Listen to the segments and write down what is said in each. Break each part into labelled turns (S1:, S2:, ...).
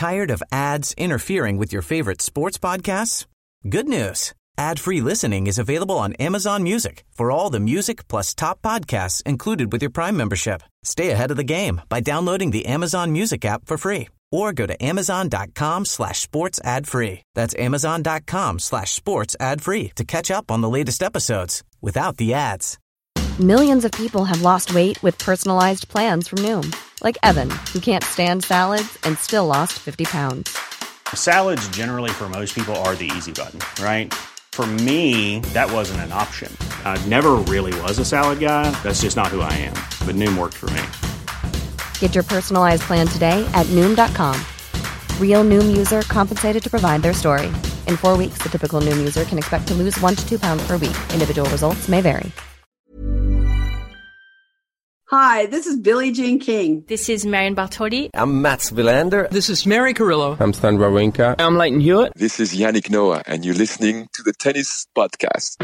S1: Tired of ads interfering with your favorite sports podcasts? Good news. Ad-free listening is available on Amazon Music for all the music plus top podcasts included with your Prime membership. Stay ahead of the game by downloading the Amazon Music app for free or go to amazon.com/sports ad free. That's amazon.com/sports ad free to catch up on the latest episodes without the ads.
S2: Millions of people have lost weight with personalized plans from Noom. Like Evan, who can't stand salads and still lost 50 pounds.
S3: Salads generally for most people are the easy button, right? For me, that wasn't an option. I never really was a salad guy. That's just not who I am. But Noom worked for me.
S2: Get your personalized plan today at Noom.com. Real Noom user compensated to provide their story. In 4 weeks, the typical Noom user can expect to lose 1 to 2 pounds per week. Individual results may vary.
S4: Hi, this is Billie Jean King.
S5: This is Marion Bartoli.
S6: I'm Mats Wilander.
S7: This is Mary Carillo.
S8: I'm Stan Wawrinka.
S9: I'm Leighton Hewitt.
S10: This is Yannick Noah, and you're listening to the Tennis Podcast.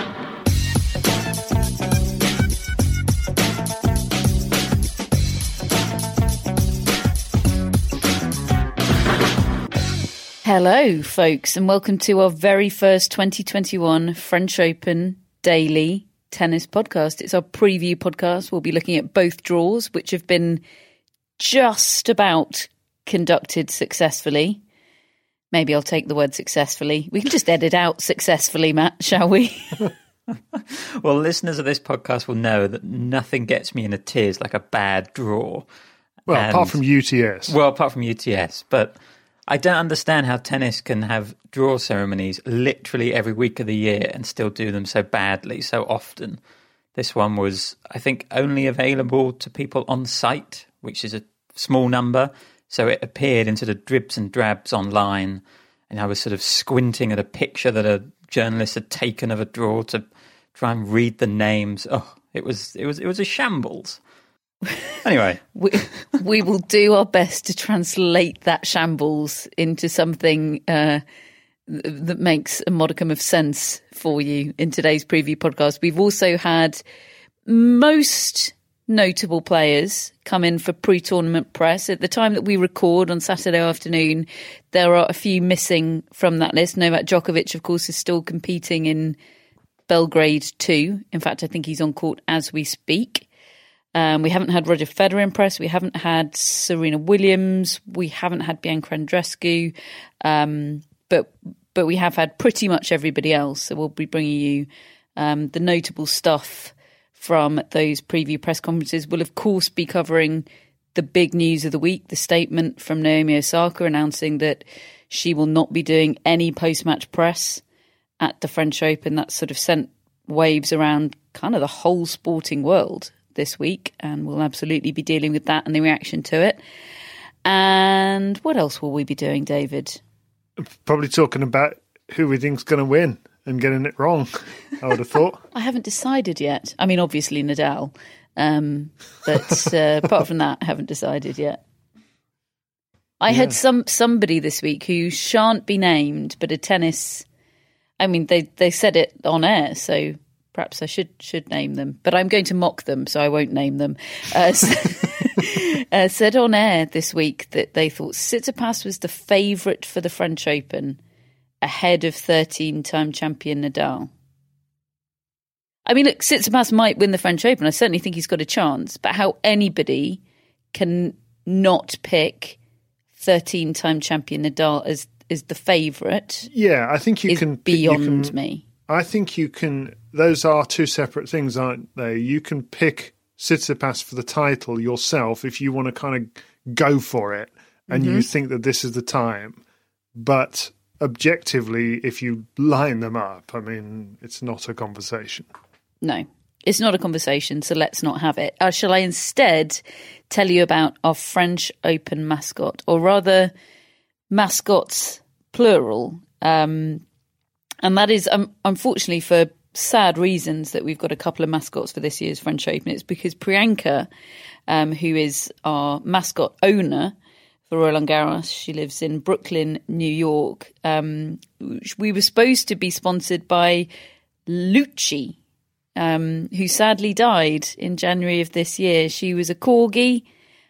S5: Hello, folks, and welcome to our very first 2021 French Open Daily Tennis Podcast. It's our preview podcast. We'll be looking at both draws, which have been just about conducted successfully. Maybe I'll take the word successfully. We can just edit out successfully, Matt, shall we?
S11: Well, listeners of this podcast will know that nothing gets me in a tears like a bad draw.
S12: Well, apart from UTS.
S11: Well, apart from UTS. But I don't understand how tennis can have draw ceremonies literally every week of the year and still do them so badly, so often. This one was, I think, only available to people on site, which is a small number. So it appeared in sort of dribs and drabs online. And I was sort of squinting at a picture that a journalist had taken of a draw to try and read the names. Oh, it was a shambles. Anyway,
S5: we will do our best to translate that shambles into something that makes a modicum of sense for you in today's preview podcast. We've also had most notable players come in for pre-tournament press. At the time that we record on Saturday afternoon, there are a few missing from that list. Novak Djokovic, of course, is still competing in Belgrade 2. In fact, I think he's on court as we speak. We haven't had Roger Federer in press. We haven't had Serena Williams. We haven't had Bianca Andreescu. But we have had pretty much everybody else. So we'll be bringing you the notable stuff from those preview press conferences. We'll, of course, be covering the big news of the week, the statement from Naomi Osaka announcing that she will not be doing any post-match press at the French Open. That sort of sent waves around kind of the whole sporting world this week, and we'll absolutely be dealing with that and the reaction to it. And what else will we be doing, David?
S12: Probably talking about who we think's going to win and getting it wrong, I would have thought.
S5: I haven't decided yet. I mean, obviously Nadal, but apart from that, I haven't decided yet. I had somebody this week who shan't be named, but a tennis. I mean, they said it on air, so perhaps I should name them, but I'm going to mock them, so I won't name them. Said on air this week that they thought Tsitsipas was the favourite for the French Open ahead of 13-time champion Nadal. I mean, look, Tsitsipas might win the French Open. I certainly think he's got a chance, but how anybody can not pick 13-time champion Nadal as the favourite?
S12: Yeah, I think you can
S5: beyond me.
S12: I think you can. Those are two separate things, aren't they? You can pick Tsitsipas for the title yourself if you want to kind of go for it and you think that this is the time. But objectively, if you line them up, I mean, it's not a conversation.
S5: No, it's not a conversation, so let's not have it. Shall I instead tell you about our French Open mascot, or rather mascots plural? And that is, unfortunately, for sad reasons, that we've got a couple of mascots for this year's French Open. It's because Priyanka, who is our mascot owner for Roland Garros, she lives in Brooklyn, New York. We were supposed to be sponsored by Lucci, who sadly died in January of this year. She was a corgi,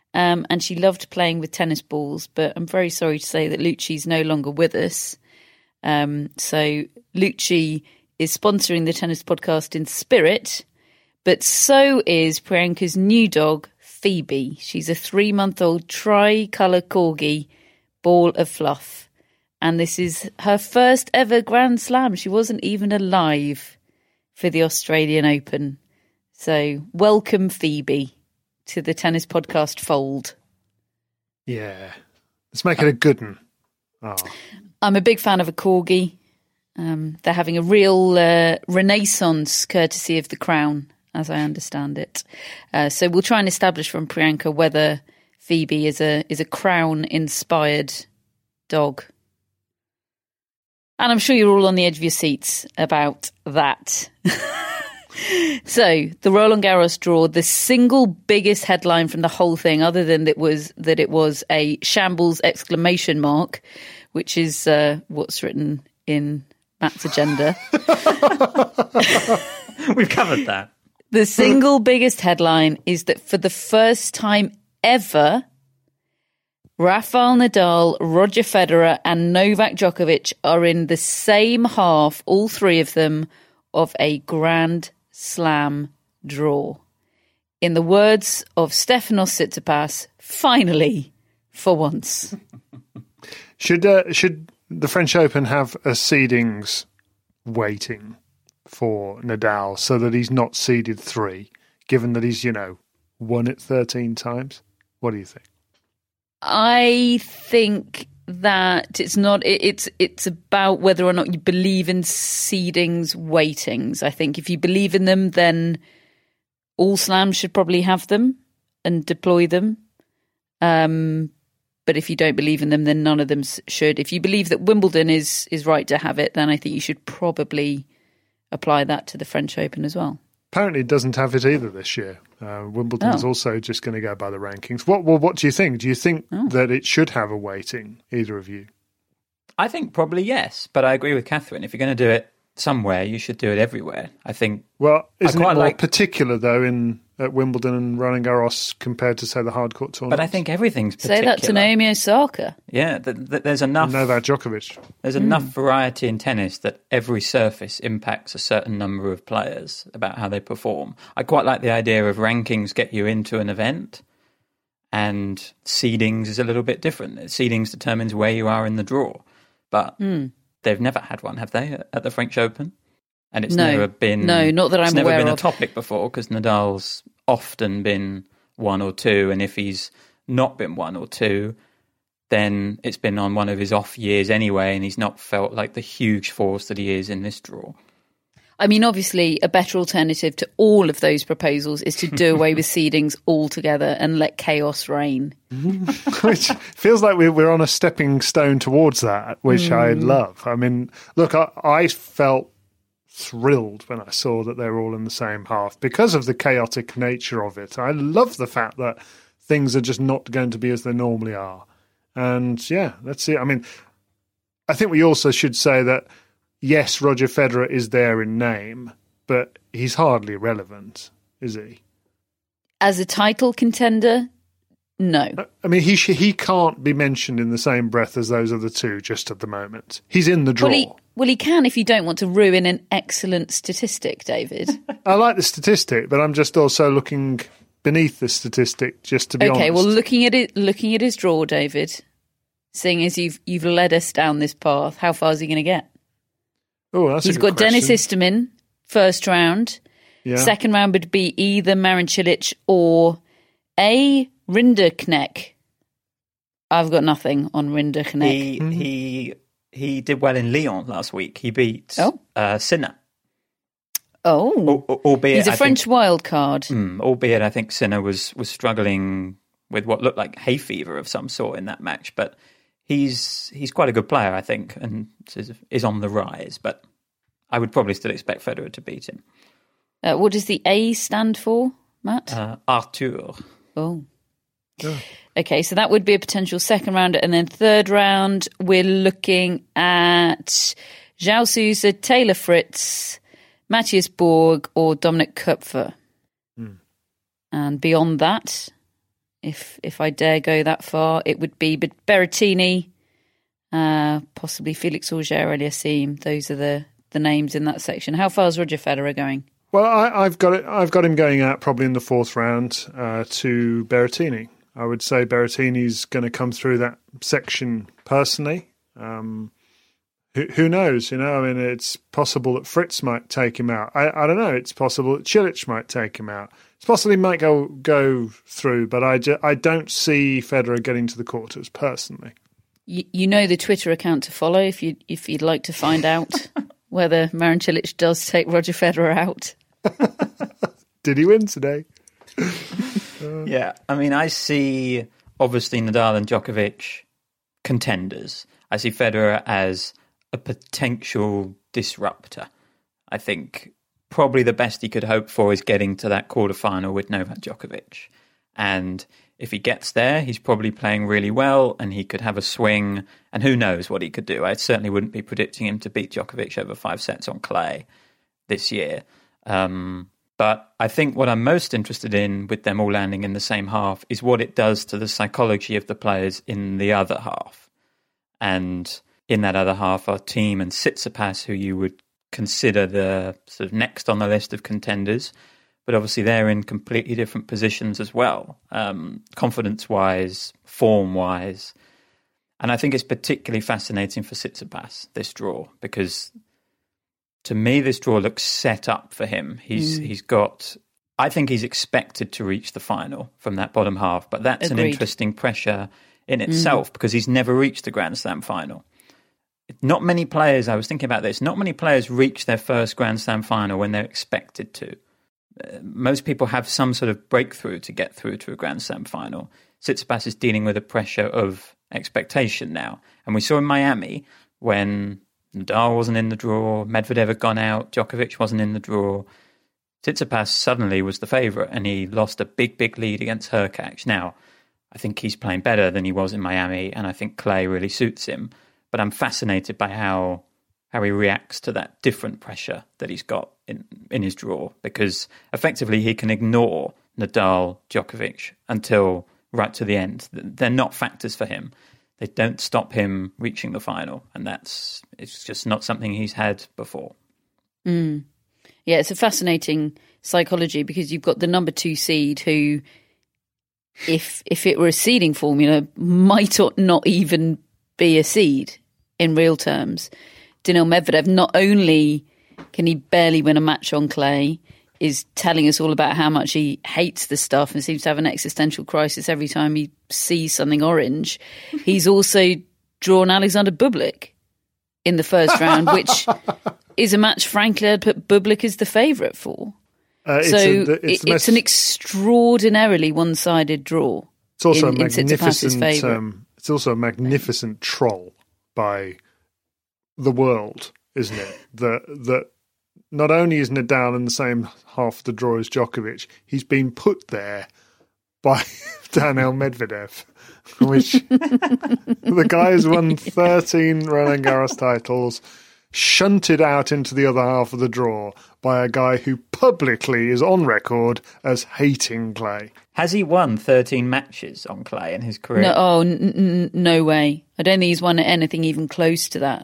S5: and she loved playing with tennis balls. But I'm very sorry to say that Lucci's no longer with us. So Lucci is sponsoring the Tennis Podcast in spirit, but so is Priyanka's new dog, Phoebe. She's a 3-month-old tricolour corgi, ball of fluff. And this is her first ever Grand Slam. She wasn't even alive for the Australian Open. So welcome, Phoebe, to the Tennis Podcast fold.
S12: Yeah. Let's make it a good one. Oh.
S5: I'm a big fan of a corgi. They're having a real renaissance courtesy of the Crown, as I understand it. So we'll try and establish from Priyanka whether Phoebe is a Crown-inspired dog. And I'm sure you're all on the edge of your seats about that. So, the Roland Garros draw, the single biggest headline from the whole thing, other than that it was a shambles exclamation mark, which is what's written in Matt's agenda.
S11: We've covered that.
S5: The single biggest headline is that for the first time ever, Rafael Nadal, Roger Federer and Novak Djokovic are in the same half, all three of them, of a Grand Slam draw. In the words of Stefanos Tsitsipas, finally, for once.
S12: Should the French Open have a seedings waiting for Nadal so that he's not seeded 3, given that he's, won it 13 times? What do you think?
S5: I think that it's not. It's about whether or not you believe in seedings, weightings. I think if you believe in them, then all slams should probably have them and deploy them. But if you don't believe in them, then none of them should. If you believe that Wimbledon is right to have it, then I think you should probably apply that to the French Open as well.
S12: Apparently it doesn't have it either this year. Wimbledon's also just going to go by the rankings. What do you think? Do you think that it should have a weighting, either of you?
S11: I think probably yes, but I agree with Catherine. If you're going to do it somewhere, you should do it everywhere. I think.
S12: Well, isn't it more particular, though, at Wimbledon and Roland Garros compared to, say, the hard court tournament?
S11: But I think everything's particular.
S5: Say that to Naomi Osaka.
S11: Yeah, there's enough.
S12: Novak Djokovic.
S11: There's enough variety in tennis that every surface impacts a certain number of players about how they perform. I quite like the idea of rankings get you into an event, and seedings is a little bit different. Seedings determines where you are in the draw, but they've never had one, have they, at the French Open? And it's never been... No,
S5: not that I'm aware of.
S11: It's never been a topic before, because Nadal's often been 1 or 2, and if he's not been 1 or 2, then it's been on one of his off years anyway, and he's not felt like the huge force that he is in this draw.
S5: I mean, obviously, a better alternative to all of those proposals is to do away with seedings altogether and let chaos reign.
S12: Which feels like we're on a stepping stone towards that, which I love. I mean, look, I felt thrilled when I saw that they were all in the same half because of the chaotic nature of it. I love the fact that things are just not going to be as they normally are. And yeah, let's see. I mean, I think we also should say that, yes, Roger Federer is there in name, but he's hardly relevant, is he?
S5: As a title contender, no.
S12: I mean, he can't be mentioned in the same breath as those other two just at the moment. He's in the draw.
S5: Well, he can if you don't want to ruin an excellent statistic, David.
S12: I like the statistic, but I'm just also looking beneath the statistic, just to be honest.
S5: Okay, well, looking at his draw, David, seeing as you've led us down this path, how far is he going to get?
S12: Oh, that's
S5: He's got Dennis Istomin, first round.
S12: Yeah.
S5: Second round would be either Marin Cilic or A. Rinderknecht. I've got nothing on Rinderknecht.
S11: He did well in Lyon last week. He beat Sinner.
S5: Oh,
S11: albeit
S5: he's a French wild card.
S11: Albeit, I think Sinner was struggling with what looked like hay fever of some sort in that match. But he's quite a good player, I think, and is on the rise. But I would probably still expect Federer to beat him.
S5: What does the A stand for, Matt?
S11: Arthur.
S5: Oh. Okay, so that would be a potential second rounder. And then third round, we're looking at João Sousa, Taylor Fritz, Matthias Borg or Dominic Koepfer. And beyond that, if I dare go that far, it would be Berrettini, possibly Felix Auger-Aliassime. Those are the names in that section. How far is Roger Federer going?
S12: Well, I've got him going out probably in the fourth round to Berrettini. I would say Berrettini's going to come through that section personally. Who knows? I mean, it's possible that Fritz might take him out. I don't know. It's possible that Cilic might take him out. It's possible he might go through, but I don't see Federer getting to the quarters personally.
S5: You know the Twitter account to follow if you'd like to find out whether Marin Cilic does take Roger Federer out.
S12: Did he win today?
S11: Yeah, I mean, I see obviously Nadal and Djokovic contenders. I see Federer as a potential disruptor. I think probably the best he could hope for is getting to that quarterfinal with Novak Djokovic. And if he gets there, he's probably playing really well and he could have a swing. And who knows what he could do. I certainly wouldn't be predicting him to beat Djokovic over 5 sets on clay this year. But I think what I'm most interested in with them all landing in the same half is what it does to the psychology of the players in the other half. And in that other half are Thiem and Tsitsipas, who you would consider the sort of next on the list of contenders. But obviously they're in completely different positions as well, confidence-wise, form-wise. And I think it's particularly fascinating for Tsitsipas, this draw, because to me this draw looks set up for him. He's got... I think he's expected to reach the final from that bottom half, but that's
S5: Agreed.
S11: An interesting pressure in itself because he's never reached the Grand Slam final. Not many players, I was thinking about this, not many players reach their first Grand Slam final when they're expected to. Most people have some sort of breakthrough to get through to a Grand Slam final. Tsitsipas is dealing with a pressure of expectation now. And we saw in Miami when Nadal wasn't in the draw, Medvedev had gone out, Djokovic wasn't in the draw. Tsitsipas suddenly was the favourite and he lost a big lead against Hurkacz. Now, I think he's playing better than he was in Miami and I think clay really suits him. But I'm fascinated by how he reacts to that different pressure that he's got in his draw, because effectively he can ignore Nadal, Djokovic until right to the end. They're not factors for him. They don't stop him reaching the final, and it's just not something he's had before.
S5: Yeah, it's a fascinating psychology because you've got the number 2 seed who, if it were a seeding formula, might not even be a seed in real terms. Daniil Medvedev, not only can he barely win a match on clay, is telling us all about how much he hates the stuff and seems to have an existential crisis every time he sees something orange. He's also drawn Alexander Bublik in the first round, which is a match, frankly, I'd put Bublik as the favourite for. It's an extraordinarily one-sided draw.
S12: It's also
S5: in
S12: magnificent. It's also a magnificent troll by the world, isn't it? That not only is Nadal in the same half of the draw as Djokovic, he's been put there by Daniil Medvedev, which the guy has won 13 Roland Garros titles, shunted out into the other half of the draw by a guy who publicly is on record as hating clay.
S11: Has he won 13 matches on clay in his career?
S5: No, no way. I don't think he's won anything even close to that.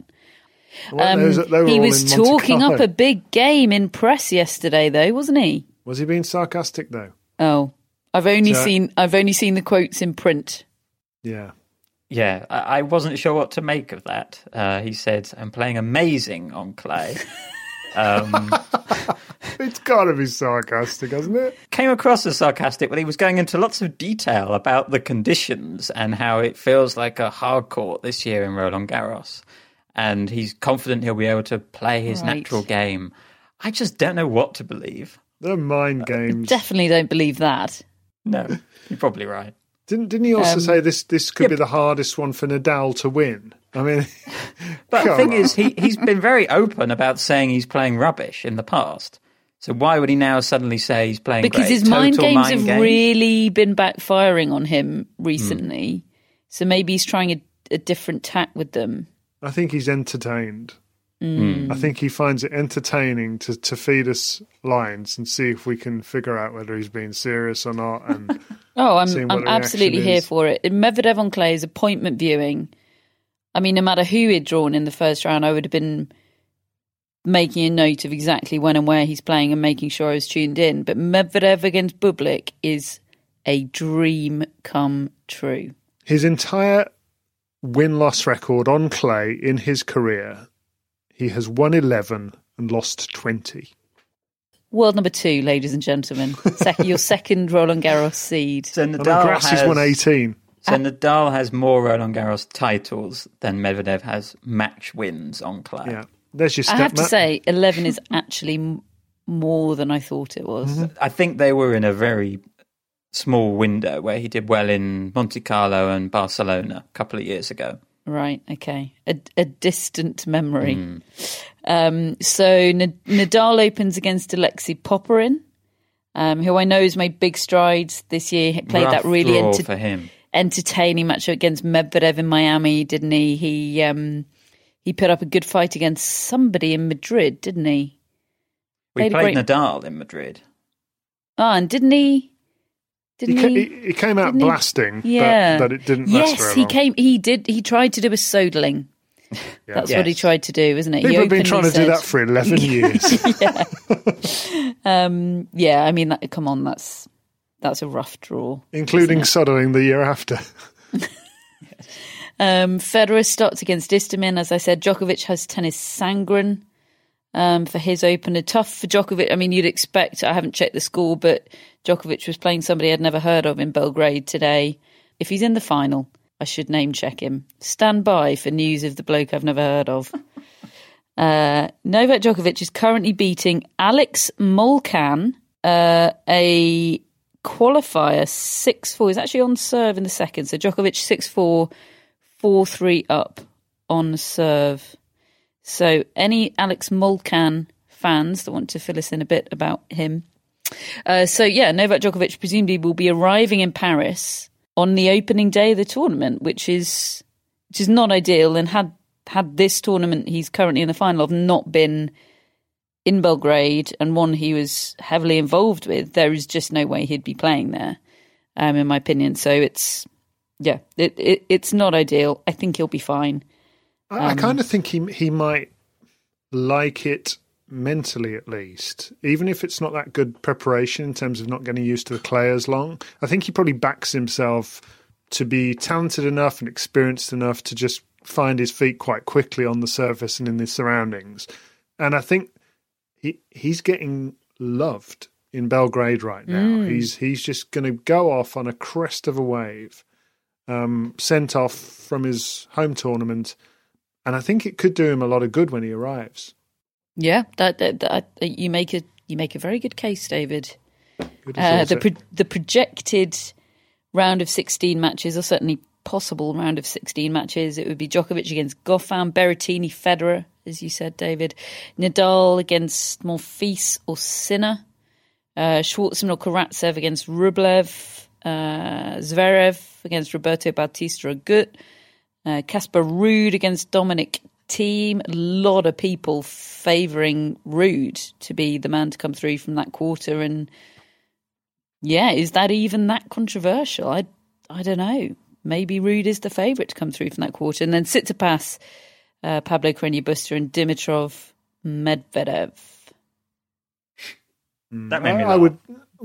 S5: He was talking up a big game in press yesterday, though, wasn't he?
S12: Was he being sarcastic, though?
S5: Oh, I've only seen the quotes in print.
S12: Yeah.
S11: Yeah, I wasn't sure what to make of that. He said, "I'm playing amazing on clay."
S12: It's got to be sarcastic, hasn't it?
S11: Came across as sarcastic, but he was going into lots of detail about the conditions and how it feels like a hard court this year in Roland Garros. And he's confident he'll be able to play his natural game. I just don't know what to believe.
S12: They're mind games.
S5: Definitely don't believe that.
S11: No, you're probably right.
S12: Didn't he also say this could be the hardest one for Nadal to win? I mean,
S11: but the thing is, he's been very open about saying he's playing rubbish in the past. So why would he now suddenly say he's playing
S5: because
S11: great?
S5: His mind games have really been backfiring on him recently. So maybe he's trying a different tack with them.
S12: I think he's entertained. I think he finds it entertaining to feed us lines and see if we can figure out whether he's being serious or not. And
S5: I'm absolutely here for it. Medvedev on clay is appointment viewing. I mean, no matter who he'd drawn in the first round, I would have been making a note of exactly when and where he's playing and making sure I was tuned in. But Medvedev against Bublik is a dream come true.
S12: His entire win-loss record on clay in his career, he has won 11 and lost 20.
S5: World number 2, ladies and gentlemen. Your second Roland Garros seed.
S11: So
S12: Grassi's won 18.
S11: So Nadal has more Roland Garros titles than Medvedev has match wins on clay.
S12: Yeah, there's your step.
S5: I have to say, 11 is actually more than I thought it was.
S12: Mm-hmm.
S11: I think they were in a very small window where he did well in Monte Carlo and Barcelona a couple of years ago.
S5: Right, okay. A distant memory. So Nadal opens against Alexei Popyrin, who I know has made big strides this year. He played that really
S11: for him.
S5: Entertaining match against Medvedev in Miami, didn't he? He put up a good fight against somebody in Madrid, didn't he?
S11: We played Nadal in Madrid.
S5: And didn't he?
S12: He came out blasting, but it didn't last very long.
S5: He tried to do a Sodling. That's what he tried to do, isn't it?
S12: People have been trying to do that for 11 years.
S5: I mean, come on, that's a rough draw.
S12: Including Sodling the year after.
S5: Federer starts against Istomin. As I said, Djokovic has Tennis Sangren for his opener. Tough for Djokovic. I mean, you'd expect, I haven't checked the score, but Djokovic was playing somebody I'd never heard of in Belgrade today. If he's in the final, I should name check him. Stand by for news of the bloke I've never heard of. Novak Djokovic is currently beating Alex Molcan, a qualifier 6-4. He's actually on serve in the second. So Djokovic 6-4, 4-3 up on serve. So any Alex Molcan fans that want to fill us in a bit about him. Novak Djokovic presumably will be arriving in Paris on the opening day of the tournament, which is not ideal. And had this tournament he's currently in the final of not been in Belgrade and one he was heavily involved with, there is just no way he'd be playing there, in my opinion. So it's not ideal. I think he'll be fine.
S12: I kind of think he might like it mentally, at least, even if it's not that good preparation in terms of not getting used to the clay as long. I think he probably backs himself to be talented enough and experienced enough to just find his feet quite quickly on the surface and in the surroundings. And I think he's getting loved in Belgrade right now. He's just going to go off on a crest of a wave, sent off from his home tournament, and I think it could do him a lot of good when he arrives.
S5: Yeah, that you make a very good case, David. The projected round of 16 matches, or certainly possible round of 16 matches, it would be Djokovic against Goffin, Berrettini, Federer, as you said, David, Nadal against Monfils or Sinner, Schwartzman or Karatsev against Rublev, Zverev against Roberto Bautista Agut, Casper Ruud against Dominic Thiem. A lot of people favouring Ruud to be the man to come through from that quarter, and is that even that controversial? I don't know. Maybe Ruud is the favourite to come through from that quarter, and then Tsitsipas, Pablo Carreño Busta, and Dimitrov Medvedev.
S11: That made me laugh.
S12: I would.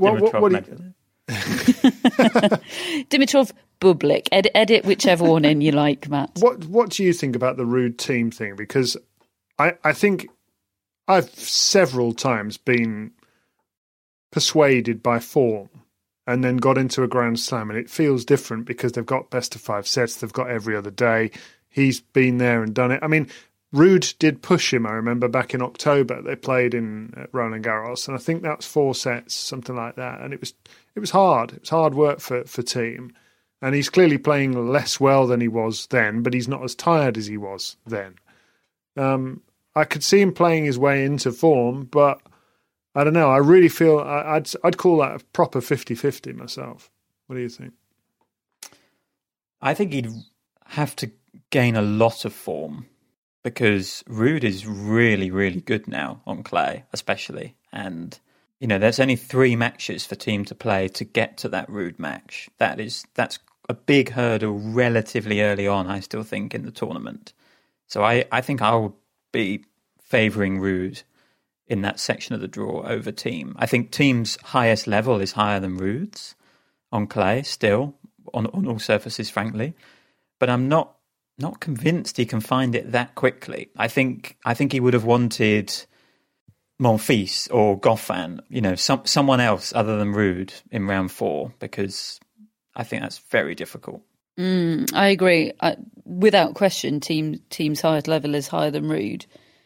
S5: Dimitrov Bublik. Edit whichever one in you like, Matt.
S12: What do you think about the Ruud team thing? Because I think I've several times been persuaded by form and then got into a Grand Slam, and it feels different because they've got best of 5 sets, they've got every other day. He's been there and done it. I mean, Ruud did push him, I remember, back in October. They played in Roland Garros, and I think that was 4 sets, something like that. And it was hard. It was hard work for Thiem. And he's clearly playing less well than he was then, but he's not as tired as he was then. I could see him playing his way into form, but I don't know. I really feel I'd call that a proper 50-50 myself. What do you think?
S11: I think he'd have to gain a lot of form because Ruud is really, really good now on clay, especially. And, there's only 3 matches for Team to play to get to that Ruud match. That's a big hurdle relatively early on, I still think, in the tournament. So I think I will be favouring Ruud in that section of the draw over Team. I think Team's highest level is higher than Ruud's on clay still, on all surfaces, frankly. But I'm not convinced he can find it that quickly. I think he would have wanted Monfils or Goffin, someone else other than Ruud in round 4, because I think that's very difficult.
S5: I agree. Without question, Team's highest level is higher than Ruud.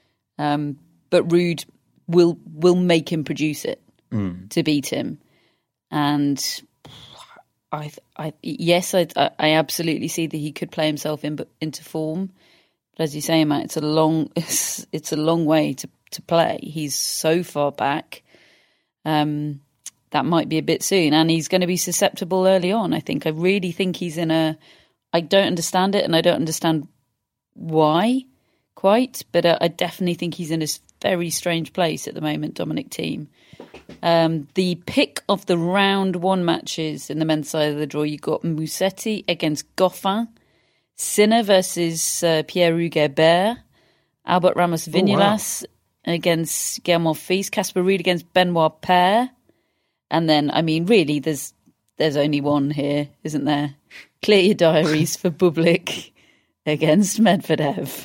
S5: But Ruud will make him produce it to beat him. And I absolutely see that he could play himself into form. But as you say, Matt, it's a long way to play. He's so far back. That might be a bit soon, and he's going to be susceptible early on. I really think he's I don't understand it, and I don't understand why quite, but I definitely think he's in a very strange place at the moment, Dominic Thiem. The pick of the round 1 matches in the men's side of the draw, you got Musetti against Goffin, Sinner versus Pierre-Hugues Herbert, Albert Ramos Viñolas against Gaël Monfils, Casper Ruud against Benoit Paire. And then, really, there's only one here, isn't there? Clear your diaries for Bublik against Medvedev.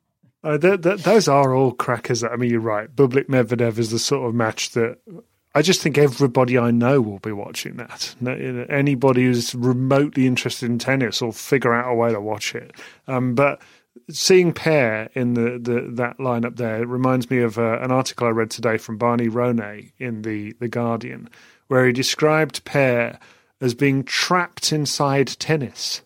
S12: Those are all crackers. You're right. Bublik Medvedev is the sort of match that I just think everybody I know will be watching that. Anybody who's remotely interested in tennis will figure out a way to watch it. But seeing Paire in that lineup there, it reminds me of an article I read today from Barney Ronay in the Guardian, where he described Paire as being trapped inside tennis,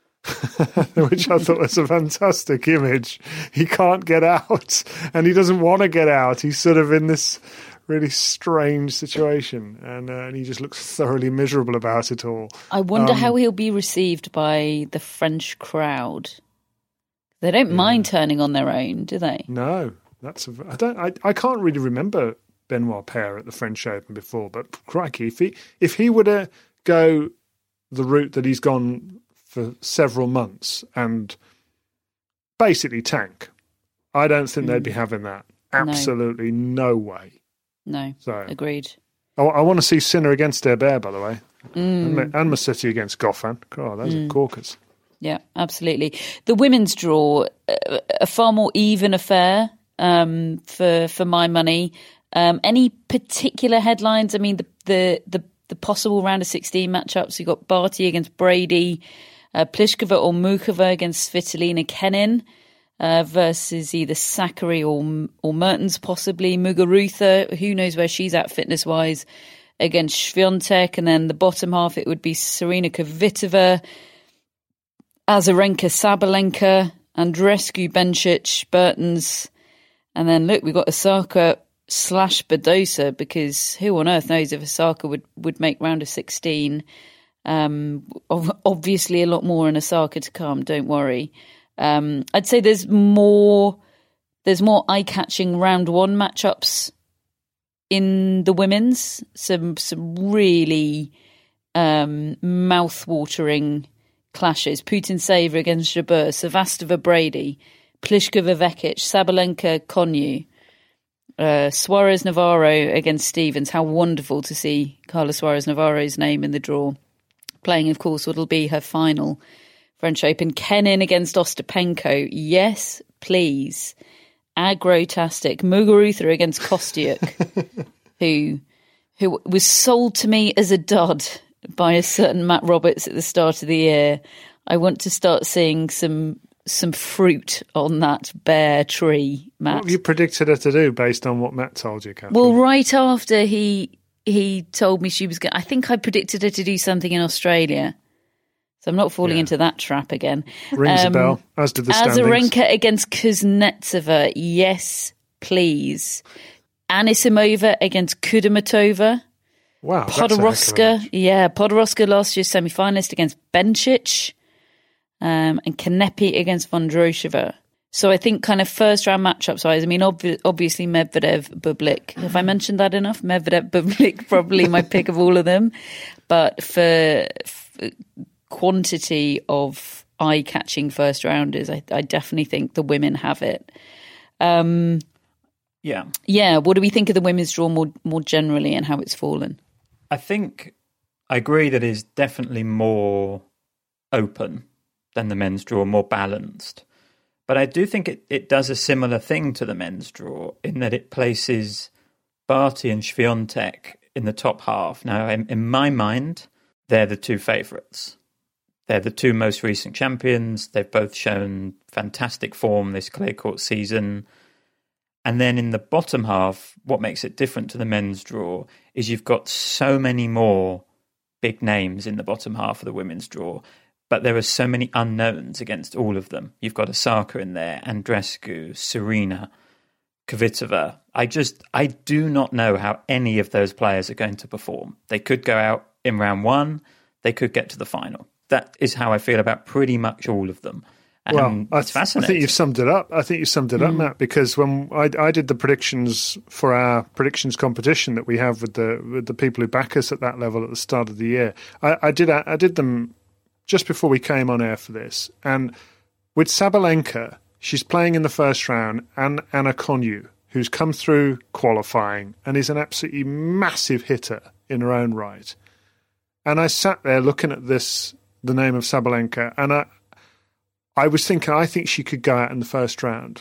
S12: which I thought was a fantastic image. He can't get out, and he doesn't want to get out. He's sort of in this really strange situation, and he just looks thoroughly miserable about it all.
S5: I wonder how he'll be received by the French crowd. They don't mind turning on their own, do they?
S12: No, I can't really remember Benoit Paire at the French Open before, but crikey, if he were to go the route that he's gone for several months and basically tank, I don't think they'd be having that. Absolutely no way.
S5: No, agreed.
S12: I want to see Sinner against Herbert, by the way, and Musetti against Goffin. God, those are corkers.
S5: Yeah, absolutely. The women's draw, a far more even affair for my money. Any particular headlines? The possible round of 16 matchups. You've got Barty against Brady, Pliskova or Muchova against Svitolina Kenin versus either Sakkari or Mertens, possibly. Muguruza, who knows where she's at fitness-wise, against Swiatek. And then the bottom half, it would be Serena Kvitova, Azarenka Sabalenka, Andreescu Bencic, Bertens. And then, look, we've got Osaka / Badosa, because who on earth knows if Osaka would make round of 16. Obviously a lot more in Osaka to come, don't worry. I'd say there's more eye-catching round 1 matchups in the women's. Some really mouth-watering clashes. Putintseva against Jabeur, Sevastova Brady, Pliskova Vekic, Sabalenka Konyu, Suarez Navarro against Stevens. How wonderful to see Carla Suarez Navarro's name in the draw. Playing, of course, what'll be her final French Open. Kenin against Ostapenko. Yes, please. Aggro-tastic. Muguruza against Kostyuk, who was sold to me as a dud by a certain Matt Roberts at the start of the year. I want to start seeing some fruit on that bare tree, Matt.
S12: What have you predicted her to do based on what Matt told you, Catherine?
S5: Well, right after he told me she was going, I think I predicted her to do something in Australia. So I'm not falling into that trap again.
S12: Rings a bell, as did the standings.
S5: Azarenka against Kuznetsova. Yes, please. Anisimova against Kudermetova.
S12: Wow,
S5: Podoroska. Yeah, Podoroska last year's semi-finalist against Bencic. And Kanepi against Vondrousova. So I think kind of first round matchups wise, I mean, obviously Medvedev, Bublik. Have I mentioned that enough? Medvedev, Bublik, probably my pick of all of them. But for quantity of eye-catching first rounders, I definitely think the women have it. Yeah. What do we think of the women's draw more generally and how it's fallen?
S11: I think I agree that it's definitely more open than the men's draw, more balanced. But I do think it does a similar thing to the men's draw in that it places Barty and Swiatek in the top half. Now, in my mind, they're the two favourites. They're the two most recent champions. They've both shown fantastic form this clay court season. And then in the bottom half, what makes it different to the men's draw is you've got so many more big names in the bottom half of the women's draw. But there are so many unknowns against all of them. You've got Osaka in there, Andreescu, Serena, Kvitova. I do not know how any of those players are going to perform. They could go out in round one. They could get to the final. That is how I feel about pretty much all of them. And it's fascinating.
S12: I think you've summed it up. Up, Matt, because when I did the predictions for our predictions competition that we have with the people who back us at that level at the start of the year, I did them just before we came on air for this. And with Sabalenka, she's playing in the first round, and Anna Konyu, who's come through qualifying and is an absolutely massive hitter in her own right. And I sat there looking at the name of Sabalenka, and I was thinking, I think she could go out in the first round.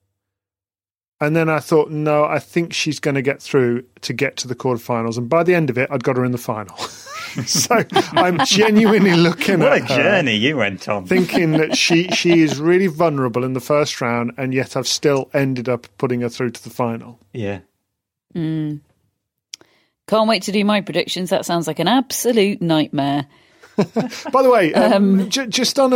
S12: And then I thought, no, I think she's going to get through to get to the quarterfinals. And by the end of it, I'd got her in the final. So I'm genuinely looking at her.
S11: What a journey you went on.
S12: Thinking that she is really vulnerable in the first round, and yet I've still ended up putting her through to the final.
S11: Yeah.
S5: Can't wait to do my predictions. That sounds like an absolute nightmare.
S12: By the way, just on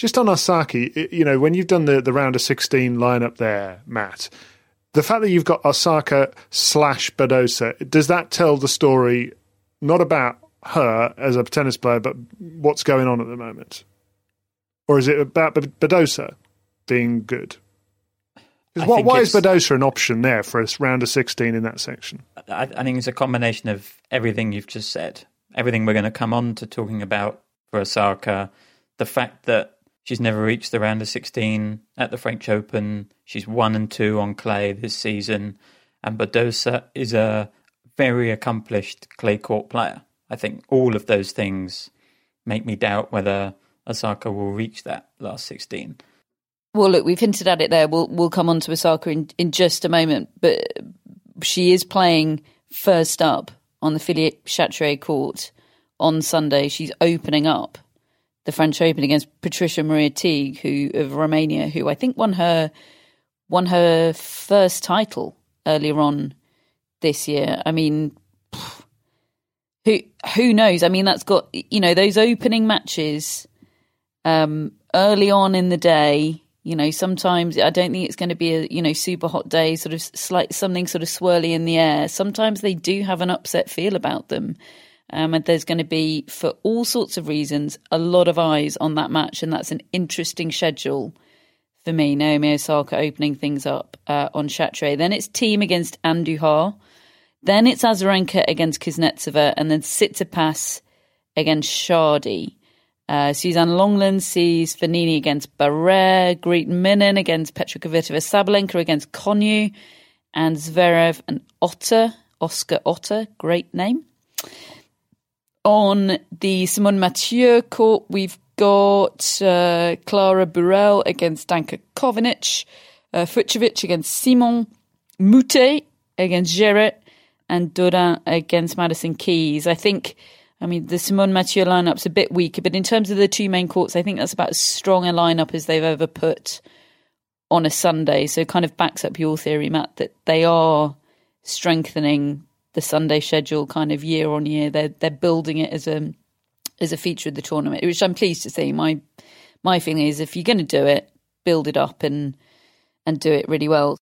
S12: Osaka, when you've done the round of 16 lineup there, Matt, the fact that you've got Osaka / Badosa, does that tell the story not about her as a tennis player, but what's going on at the moment? Or is it about Badosa being good? Why is Badosa an option there for a round of 16 in that section?
S11: I think it's a combination of everything you've just said. Everything we're going to come on to talking about for Osaka, the fact that she's never reached the round of 16 at the French Open, she's 1-2 on clay this season, and Badosa is a very accomplished clay court player. I think all of those things make me doubt whether Osaka will reach that last 16.
S5: Well, look, we've hinted at it there. We'll come on to Osaka in just a moment, but she is playing first up on the Philippe Chatrier court on Sunday. She's opening up the French Open against Patricia Maria Teague, of Romania, who I think won her first title earlier on this year. I mean, who knows? I mean, that's got, those opening matches early on in the day. Sometimes I don't think it's going to be a, super hot day, sort of something sort of swirly in the air. Sometimes they do have an upset feel about them. And there's going to be, for all sorts of reasons, a lot of eyes on that match. And that's an interesting schedule for me. Naomi Osaka opening things up on Chatrier. Then it's Thiem against Andujar. Then it's Azarenka against Kuznetsova. And then Tsitsipas against Shardy. Suzanne Longland sees Fognini against Barrere, Greet Minen against Petra Kvitova, Sabalenka against Konyu, and Zverev and Oscar Otter, great name. On the Simone Mathieu court, we've got Clara Burel against Danka Kovinic, Fucsovics against Simon, Moutet against Geret, and Dorin against Madison Keys. I think... the Simone Mathieu lineup's a bit weaker, but in terms of the two main courts, I think that's about as strong a lineup as they've ever put on a Sunday. So it kind of backs up your theory, Matt, that they are strengthening the Sunday schedule kind of year on year. They're building it as a feature of the tournament, which I'm pleased to see. My feeling is if you're going to do it, build it up and do it really well.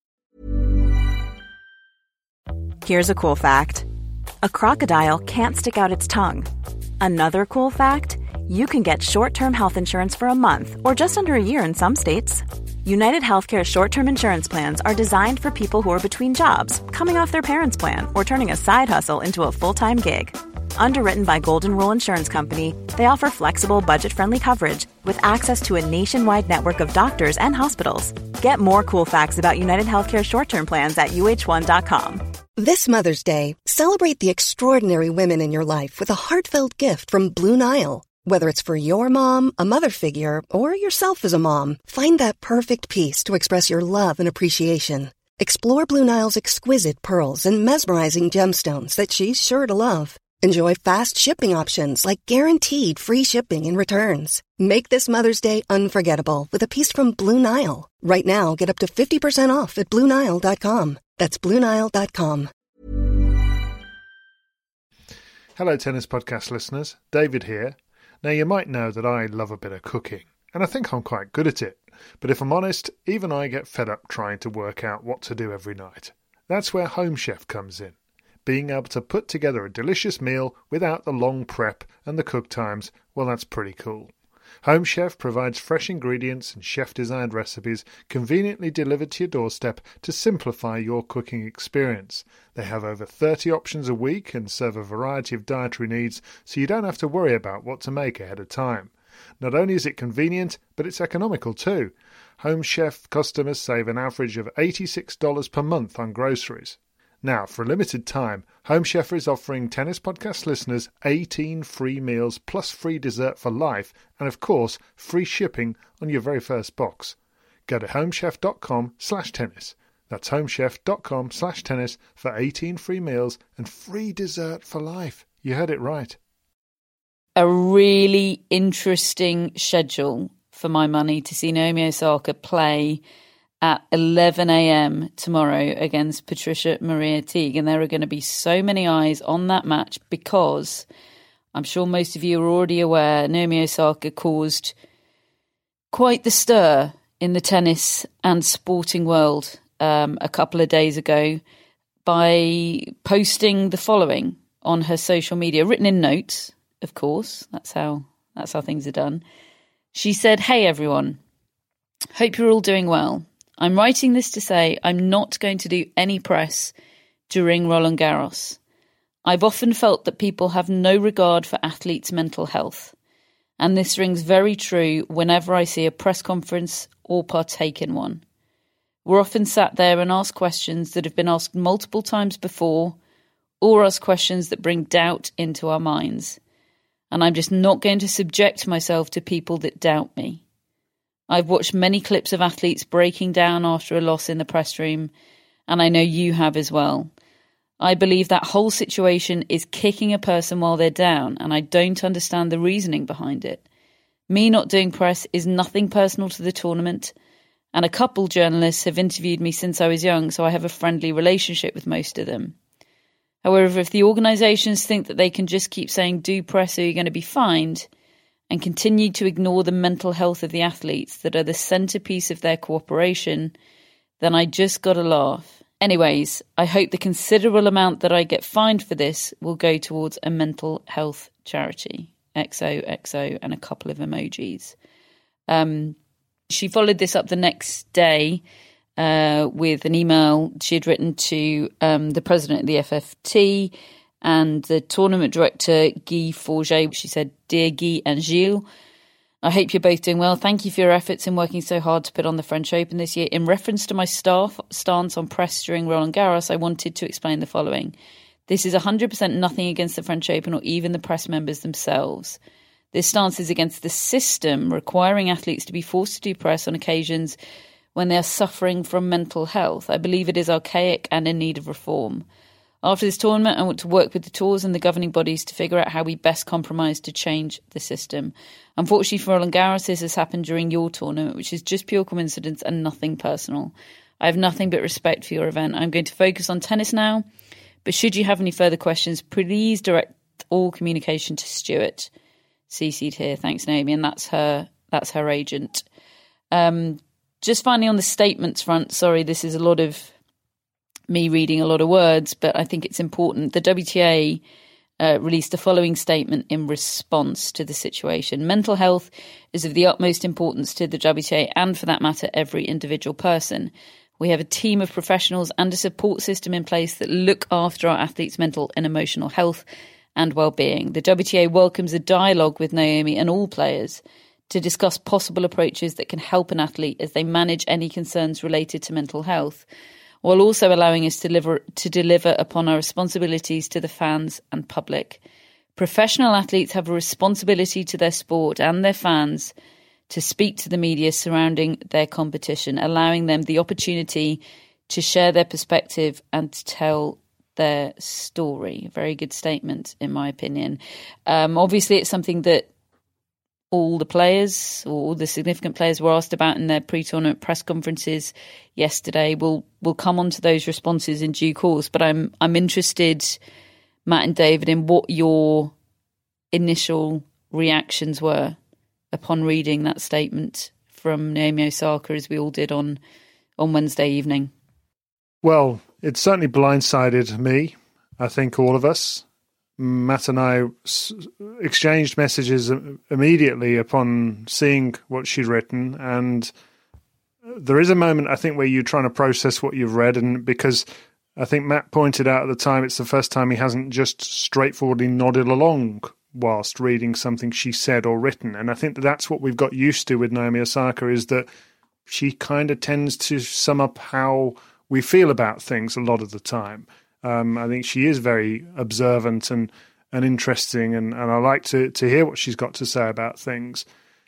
S6: Here's a cool fact. A crocodile can't stick out its tongue. Another cool fact, you can get short-term health insurance for a month or just under a year in some states. United Healthcare short-term insurance plans are designed for people who are between jobs, coming off their parents' plan, or turning a side hustle into a full-time gig. Underwritten by Golden Rule Insurance Company, they offer flexible, budget-friendly coverage with access to a nationwide network of doctors and hospitals. Get more cool facts about United Healthcare short-term plans at uh1.com.
S7: This Mother's Day, celebrate the extraordinary women in your life with a heartfelt gift from Blue Nile. Whether it's for your mom, a mother figure, or yourself as a mom, find that perfect piece to express your love and appreciation. Explore Blue Nile's exquisite pearls and mesmerizing gemstones that she's sure to love. Enjoy fast shipping options like guaranteed free shipping and returns. Make this Mother's Day unforgettable with a piece from Blue Nile. Right now, get up to 50% off at BlueNile.com. That's BlueNile.com.
S12: Hello, Tennis Podcast listeners. David here. Now, you might know that I love a bit of cooking, and I think I'm quite good at it. But if I'm honest, even I get fed up trying to work out what to do every night. That's where Home Chef comes in. Being able to put together a delicious meal without the long prep and the cook times, well, that's pretty cool. Home Chef provides fresh ingredients and chef-designed recipes conveniently delivered to your doorstep to simplify your cooking experience. They have over 30 options a week and serve a variety of dietary needs, so you don't have to worry about what to make ahead of time. Not only is it convenient, but it's economical too. Home Chef customers save an average of $86 per month on groceries. Now, for a limited time, Home Chef is offering Tennis Podcast listeners 18 free meals plus free dessert for life and, of course, free shipping on your very first box. Go to homechef.com/tennis. That's homechef.com/tennis for 18 free meals and free dessert for life. You heard it right.
S5: A really interesting schedule for my money to see Naomi Osaka play at 11 a.m. tomorrow against Patricia Maria Teague. And there are going to be so many eyes on that match because I'm sure most of you are already aware Naomi Osaka caused quite the stir in the tennis and sporting world a couple of days ago by posting the following on her social media, written in notes, of course. That's how things are done. She said, "Hey everyone, hope you're all doing well. I'm writing this to say I'm not going to do any press during Roland Garros. I've often felt that people have no regard for athletes' mental health, and this rings very true whenever I see a press conference or partake in one. We're often sat there and ask questions that have been asked multiple times before, or ask questions that bring doubt into our minds, and I'm just not going to subject myself to people that doubt me. I've watched many clips of athletes breaking down after a loss in the press room, and I know you have as well. I believe that whole situation is kicking a person while they're down, and I don't understand the reasoning behind it. Me not doing press is nothing personal to the tournament, and a couple journalists have interviewed me since I was young, so I have a friendly relationship with most of them. However, if the organisations think that they can just keep saying do press or you're going to be fined, and continue to ignore the mental health of the athletes that are the centrepiece of their cooperation, then I just got to laugh. Anyways, I hope the considerable amount that I get fined for this will go towards a mental health charity. XOXO and a couple of emojis. She followed this up the next day with an email she had written to the president of the FFT and the tournament director, Guy Forget. She said, "Dear Guy and Gilles, I hope you're both doing well. Thank you for your efforts in working so hard to put on the French Open this year. In reference to my stance on press during Roland Garros, I wanted to explain the following. This is 100% nothing against the French Open or even the press members themselves. This stance is against the system requiring athletes to be forced to do press on occasions when they are suffering from mental health. I believe it is archaic and in need of reform. After this tournament, I want to work with the tours and the governing bodies to figure out how we best compromise to change the system. Unfortunately for Roland Garros, this has happened during your tournament, which is just pure coincidence and nothing personal. I have nothing but respect for your event. I'm going to focus on tennis now, but should you have any further questions, please direct all communication to Stuart. CC'd here. Thanks, Naomi. And that's her agent. Just finally on the statements front, sorry, this is a lot of me reading a lot of words, but I think it's important. The WTA released the following statement in response to the situation. Mental health is of the utmost importance to the WTA and, for that matter, every individual person. We have a team of professionals and a support system in place that look after our athletes' mental and emotional health and well-being. The WTA welcomes a dialogue with Naomi and all players to discuss possible approaches that can help an athlete as they manage any concerns related to mental health, while also allowing us to deliver upon our responsibilities to the fans and public. Professional athletes have a responsibility to their sport and their fans to speak to the media surrounding their competition, allowing them the opportunity to share their perspective and to tell their story. Very good statement, in my opinion. Obviously, it's something that all the players, or all the significant players, were asked about in their pre-tournament press conferences yesterday. We'll come on to those responses in due course, but I'm interested, Matt and David, in what your initial reactions were upon reading that statement from Naomi Osaka, as we all did on Wednesday evening.
S12: Well, it certainly blindsided me, I think all of us. Matt and I exchanged messages immediately upon seeing what she'd written, and there is a moment, I think, where you're trying to process what you've read, and because I think Matt pointed out at the time it's the first time he hasn't just straightforwardly nodded along whilst reading something she said or written, and I think that's what we've got used to with Naomi Osaka, is that she kind of tends to sum up how we feel about things a lot of the time. I think she is very observant and interesting, and I like to hear what she's got to say about things.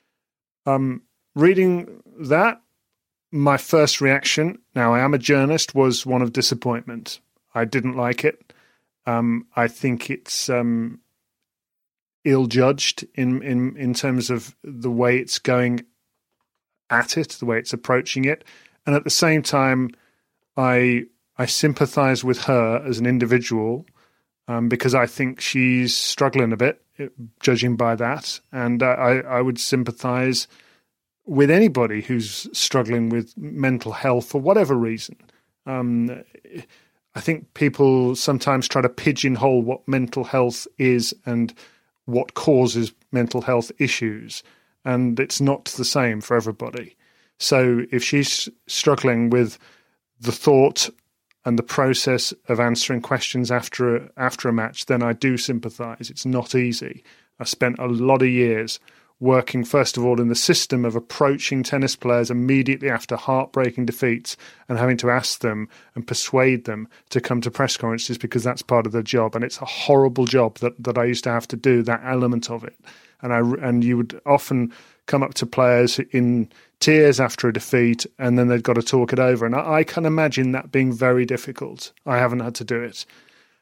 S12: Reading that, my first reaction, now I am a journalist, was one of disappointment. I didn't like it. I think it's ill-judged in terms of the way it's going at it, the way it's approaching it. And at the same time, I sympathise with her as an individual because I think she's struggling a bit, judging by that. And I would sympathise with anybody who's struggling with mental health for whatever reason. I think people sometimes try to pigeonhole what mental health is and what causes mental health issues, and it's not the same for everybody. So if she's struggling with the thought and the process of answering questions after a match, then I do sympathise. It's not easy. I spent a lot of years working, first of all, in the system of approaching tennis players immediately after heartbreaking defeats and having to ask them and persuade them to come to press conferences because that's part of their job. And it's a horrible job that I used to have to do, that element of it. And you would often come up to players in tears after a defeat, and then they've got to talk it over. And I can imagine that being very difficult. I haven't had to do it.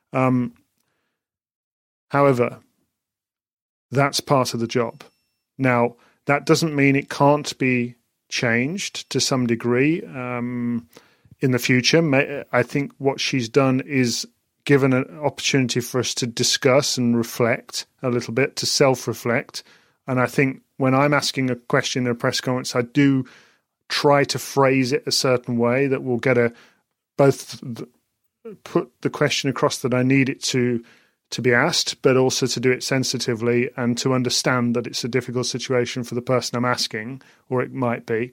S12: However, that's part of the job. Now, that doesn't mean it can't be changed to some degree in the future. I think what she's done is given an opportunity for us to discuss and reflect a little bit, to self-reflect. And I think when I'm asking a question in a press conference, I do try to phrase it a certain way that will get put the question across that I need it to be asked, but also to do it sensitively and to understand that it's a difficult situation for the person I'm asking, or it might be.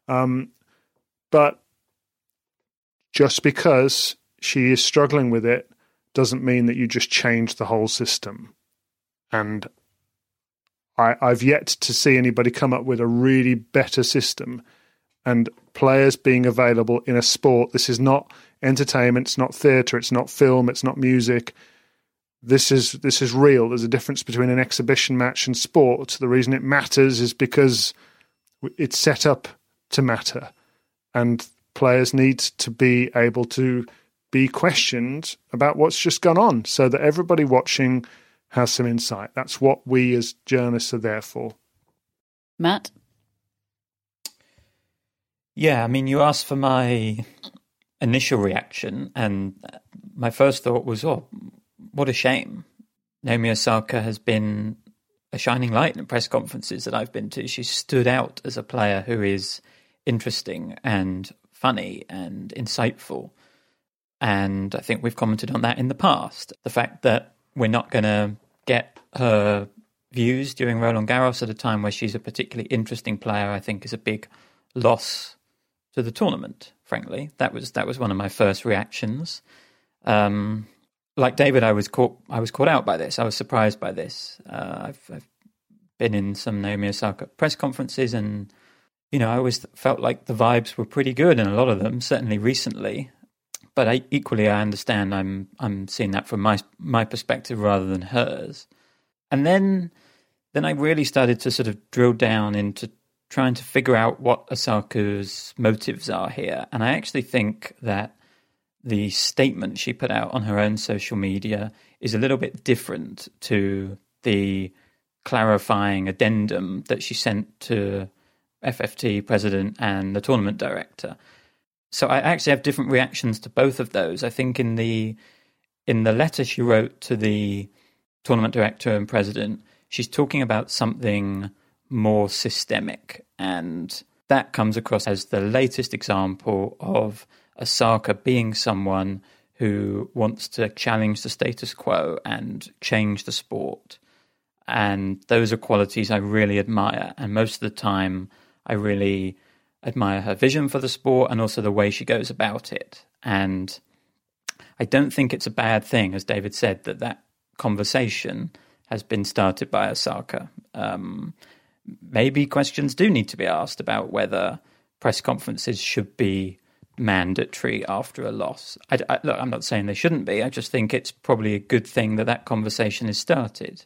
S12: But just because she is struggling with it doesn't mean that you just change the whole system. And I've yet to see anybody come up with a really better system, and players being available in a sport. This is not entertainment, it's not theatre, it's not film, it's not music. This is real. There's a difference between an exhibition match and sport. The reason it matters is because it's set up to matter, and players need to be able to be questioned about what's just gone on so that everybody watching has some insight. That's what we as journalists are there for.
S5: Matt?
S11: Yeah, I mean, you asked for my initial reaction, and my first thought was, what a shame. Naomi Osaka has been a shining light in press conferences that I've been to. She's stood out as a player who is interesting and funny and insightful. And I think we've commented on that in the past. The fact that we're not going to get her views during Roland Garros at a time where she's a particularly interesting player, I think is a big loss to the tournament, frankly. That was one of my first reactions. Like David, I was caught out by this. I was surprised by this. I've been in some Naomi Osaka press conferences, and I always felt like the vibes were pretty good in a lot of them, certainly recently. But I understand I'm seeing that from my perspective rather than hers. And then I really started to sort of drill down into trying to figure out what Osaka's motives are here. And I actually think that the statement she put out on her own social media is a little bit different to the clarifying addendum that she sent to FFT president and the tournament director. So I actually have different reactions to both of those. I think in the letter she wrote to the tournament director and president, she's talking about something more systemic, and that comes across as the latest example of Osaka being someone who wants to challenge the status quo and change the sport. And those are qualities I really admire. And most of the time, I really admire her vision for the sport and also the way she goes about it. And I don't think it's a bad thing, as David said, that conversation has been started by Osaka. Maybe questions do need to be asked about whether press conferences should be mandatory after a loss. Look, I'm not saying they shouldn't be. I just think it's probably a good thing that conversation is started.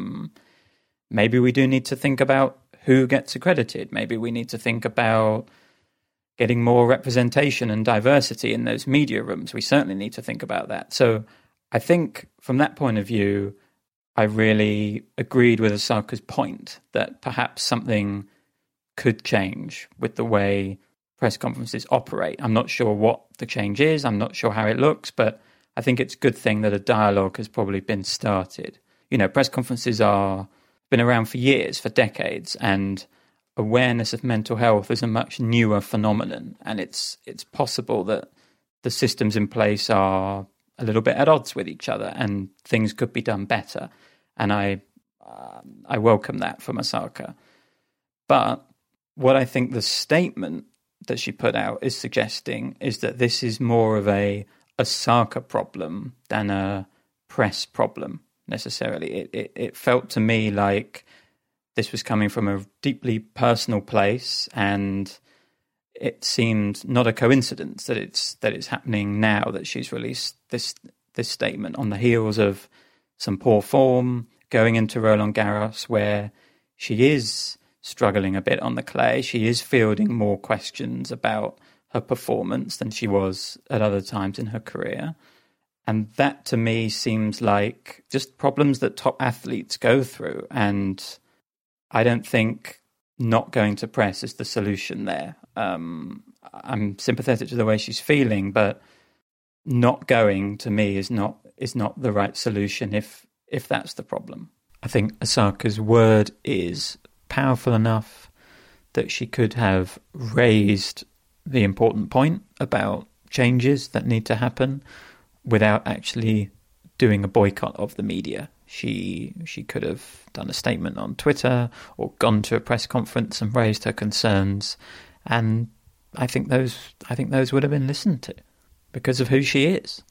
S11: Maybe we do need to think about who gets accredited. Maybe we need to think about getting more representation and diversity in those media rooms. We certainly need to think about that. So I think from that point of view, I really agreed with Osaka's point that perhaps something could change with the way press conferences operate. I'm not sure what the change is. I'm not sure how it looks, but I think it's a good thing that a dialogue has probably been started. Press conferences are been around for years, for decades, and awareness of mental health is a much newer phenomenon. And it's possible that the systems in place are a little bit at odds with each other and things could be done better. And I welcome that from Osaka. But what I think the statement that she put out is suggesting is that this is more of a Osaka problem than a press problem necessarily. It felt to me like this was coming from a deeply personal place, and it seemed not a coincidence that it's happening now, that she's released this statement on the heels of some poor form going into Roland Garros, where she is struggling a bit on the clay. She is fielding more questions about her performance than she was at other times in her career. And that to me seems like just problems that top athletes go through. And I don't think not going to press is the solution there. I'm sympathetic to the way she's feeling, but not going to me is not the right solution if that's the problem. I think Osaka's word is powerful enough that she could have raised the important point about changes that need to happen without actually doing a boycott of the media. She could have done a statement on Twitter or gone to a press conference and raised her concerns, and I think those would have been listened to because of who she is.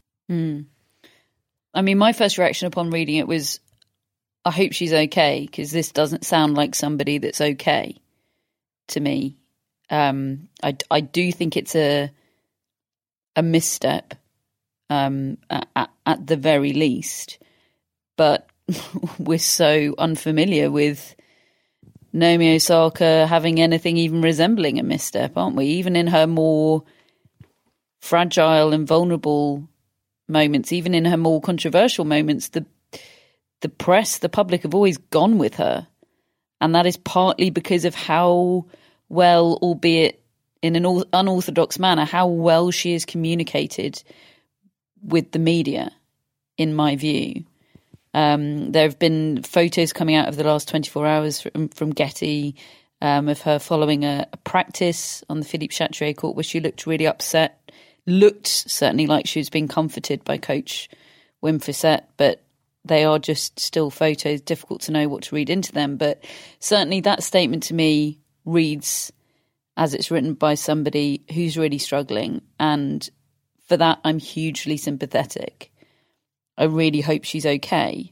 S5: I mean, my first reaction upon reading it was, I hope she's okay, because this doesn't sound like somebody that's okay to me. I do think it's a misstep at the very least, but we're so unfamiliar with Naomi Osaka having anything even resembling a misstep, aren't we? Even in her more fragile and vulnerable moments, even in her more controversial moments, the press, the public have always gone with her. And that is partly because of how well, albeit in an unorthodox manner, how well she has communicated with the media, in my view. There have been photos coming out of the last 24 hours from Getty of her following a practice on the Philippe Chatrier court where she looked really upset, looked certainly like she was being comforted by coach Wim Fissette, but they are just still photos, difficult to know what to read into them. But certainly that statement to me reads as it's written by somebody who's really struggling. And for that, I'm hugely sympathetic. I really hope she's okay.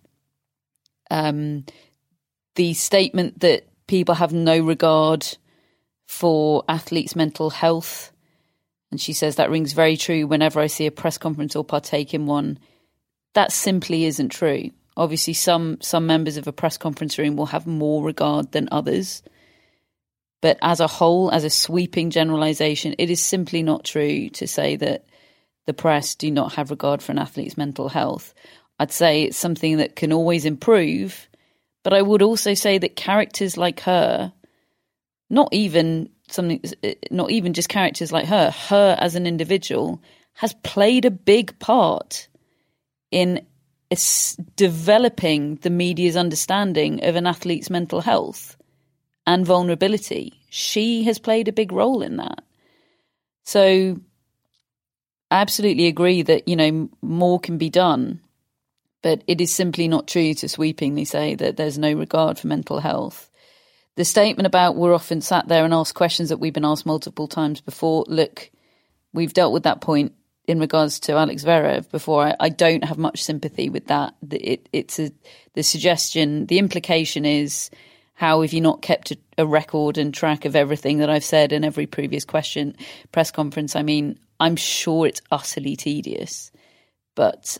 S5: The statement that people have no regard for athletes' mental health, and she says that rings very true whenever I see a press conference or partake in one, that simply isn't true. Obviously, some members of a press conference room will have more regard than others. But as a whole, as a sweeping generalisation, it is simply not true to say that the press do not have regard for an athlete's mental health. I'd say it's something that can always improve, but I would also say that characters like her, not even just characters like her as an individual, has played a big part in developing the media's understanding of an athlete's mental health and vulnerability. She has played a big role in that. So I absolutely agree that, more can be done, but it is simply not true to sweepingly say that there's no regard for mental health. The statement about we're often sat there and asked questions that we've been asked multiple times before, look, we've dealt with that point in regards to Alex Zverev before. I don't have much sympathy with that. The suggestion, the implication is, how have you not kept a record and track of everything that I've said in every previous press conference? I mean, I'm sure it's utterly tedious, but,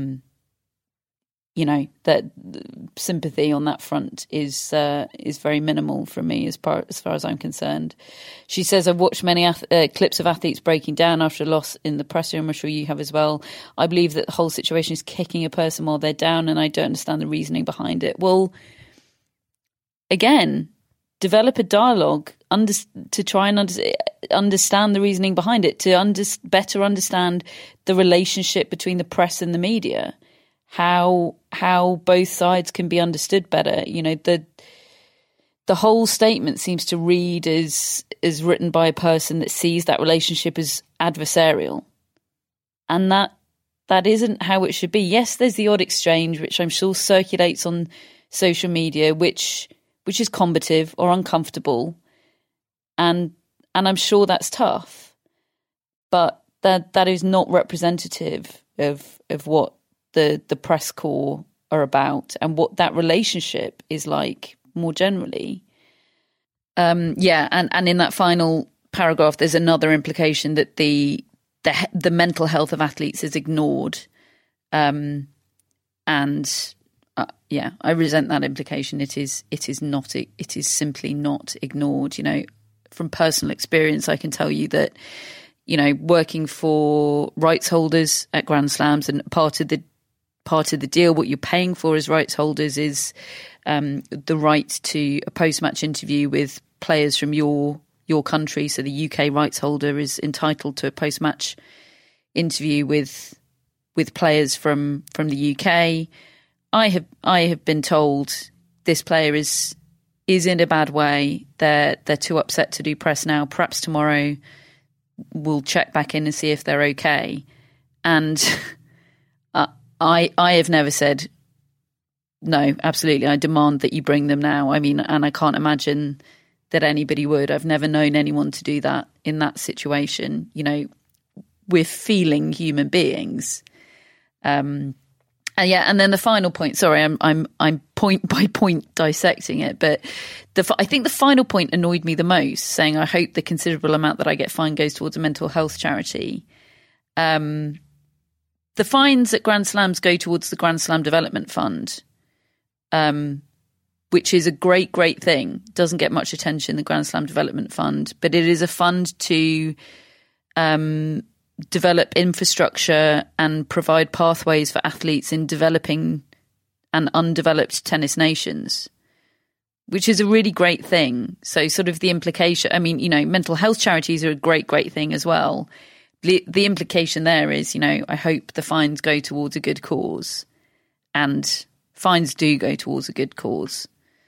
S5: that sympathy on that front is very minimal from me as far as I'm concerned. She says, I've watched many clips of athletes breaking down after a loss in the press room. I'm sure you have as well. I believe that the whole situation is kicking a person while they're down, and I don't understand the reasoning behind it. Well, again, develop a dialogue to try and understand the reasoning behind it, to better understand the relationship between the press and the media, how both sides can be understood better. The whole statement seems to read as written by a person that sees that relationship as adversarial, and that isn't how it should be. Yes, there's the odd exchange, which I'm sure circulates on social media, which is combative or uncomfortable, and I'm sure that's tough, but that is not representative of what the press corps are about and what that relationship is like more generally. And in that final paragraph, there's another implication that the mental health of athletes is ignored, I resent that implication. It is simply not ignored. From personal experience, I can tell you that, working for rights holders at Grand Slams, and part of the deal, what you're paying for as rights holders is the right to a post-match interview with players from your country. So the UK rights holder is entitled to a post-match interview with players from the UK. I have been told this player is in a bad way. They're too upset to do press now. Perhaps tomorrow we'll check back in and see if they're okay. And I have never said no. Absolutely, I demand that you bring them now. I mean, and I can't imagine that anybody would. I've never known anyone to do that in that situation. We're feeling human beings. And then the final point. Sorry, I'm point by point dissecting it, but I think the final point annoyed me the most, saying I hope the considerable amount that I get fined goes towards a mental health charity. The fines at Grand Slams go towards the Grand Slam Development Fund, which is a great thing. Doesn't get much attention, the Grand Slam Development Fund, but it is a fund to develop infrastructure and provide pathways for athletes in developing and undeveloped tennis nations, which is a really great thing. So sort of the implication, I mean, mental health charities are a great thing as well. The implication there is, I hope the fines go towards a good cause, and fines do go towards a good cause.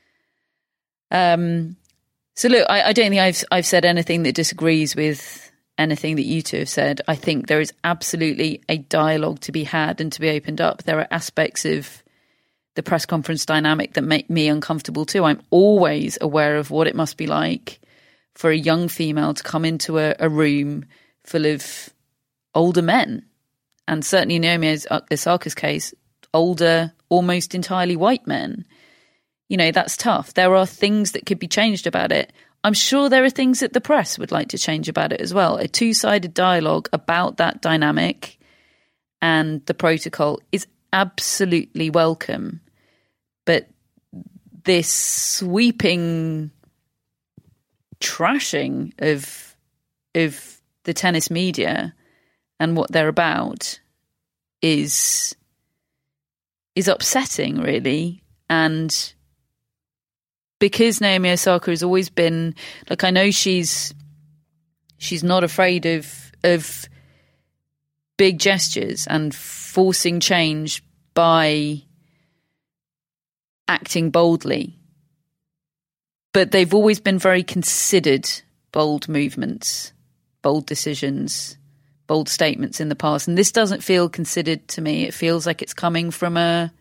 S5: So look, I don't think I've said anything that disagrees with anything that you two have said. I think there is absolutely a dialogue to be had and to be opened up. There are aspects of the press conference dynamic that make me uncomfortable too. I'm always aware of what it must be like for a young female to come into a room full of older men. And certainly in Naomi Osaka's case, older, almost entirely white men. You know, that's tough. There are things that could be changed about it. I'm sure there are things that the press would like to change about it as well. A two-sided dialogue about that dynamic and the protocol is absolutely welcome. But this sweeping trashing of the tennis media and what they're about is upsetting, really. And because Naomi Osaka has always been, like, I know she's not afraid of big gestures and forcing change by acting boldly. But they've always been very considered bold movements, bold decisions, bold statements in the past. And this doesn't feel considered to me. It feels like it's coming from a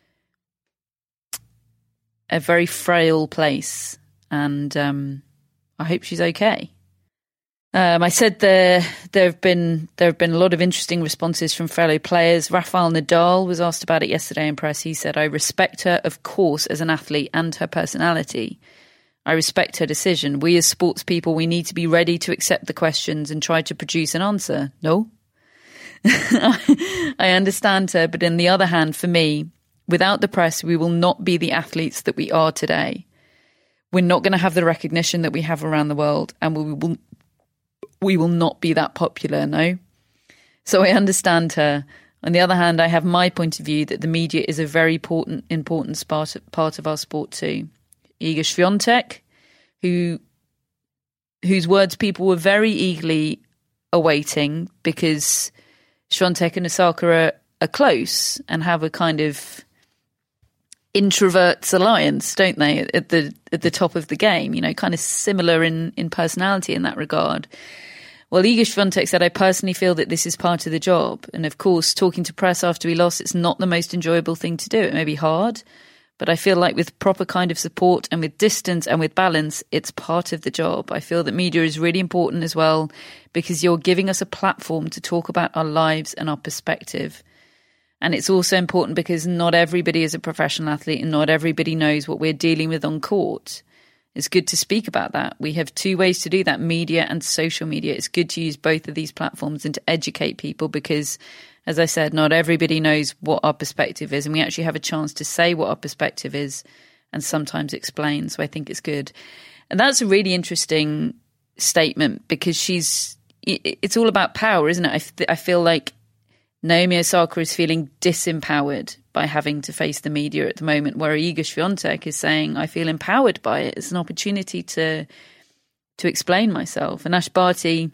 S5: very frail place. And I hope she's okay. I said there have been a lot of interesting responses from fellow players. Rafael Nadal was asked about it yesterday in press. He said, "I respect her, of course, as an athlete and her personality. I respect her decision. We as sports people, we need to be ready to accept the questions and try to produce an answer." No. I understand her, but on the other hand, for me, without the press, we will not be the athletes that we are today. We're not going to have the recognition that we have around the world, and we will not be that popular, no? So I understand her. On the other hand, I have my point of view that the media is a very important part of our sport too. Iga Swiatek, whose words people were very eagerly awaiting, because Swiatek and Osaka are close and have a kind of introverts alliance, don't they, at the top of the game, you know, kind of similar in personality in that regard. Well, Iga Swiatek said, "I personally feel that this is part of the job. And of course, talking to press after we lost, it's not the most enjoyable thing to do. It may be hard, but I feel like with proper kind of support and with distance and with balance, it's part of the job. I feel that media is really important as well, because you're giving us a platform to talk about our lives and our perspective. And it's also important because not everybody is a professional athlete and not everybody knows what we're dealing with on court. It's good to speak about that. We have two ways to do that, media and social media. It's good to use both of these platforms and to educate people because, as I said, not everybody knows what our perspective is, and we actually have a chance to say what our perspective is and sometimes explain. So I think it's good. And that's a really interesting statement because it's all about power, isn't it? I feel like Naomi Osaka is feeling disempowered by having to face the media at the moment, where Iga Swiatek is saying, I feel empowered by it. It's an opportunity to explain myself. And Ash Barty,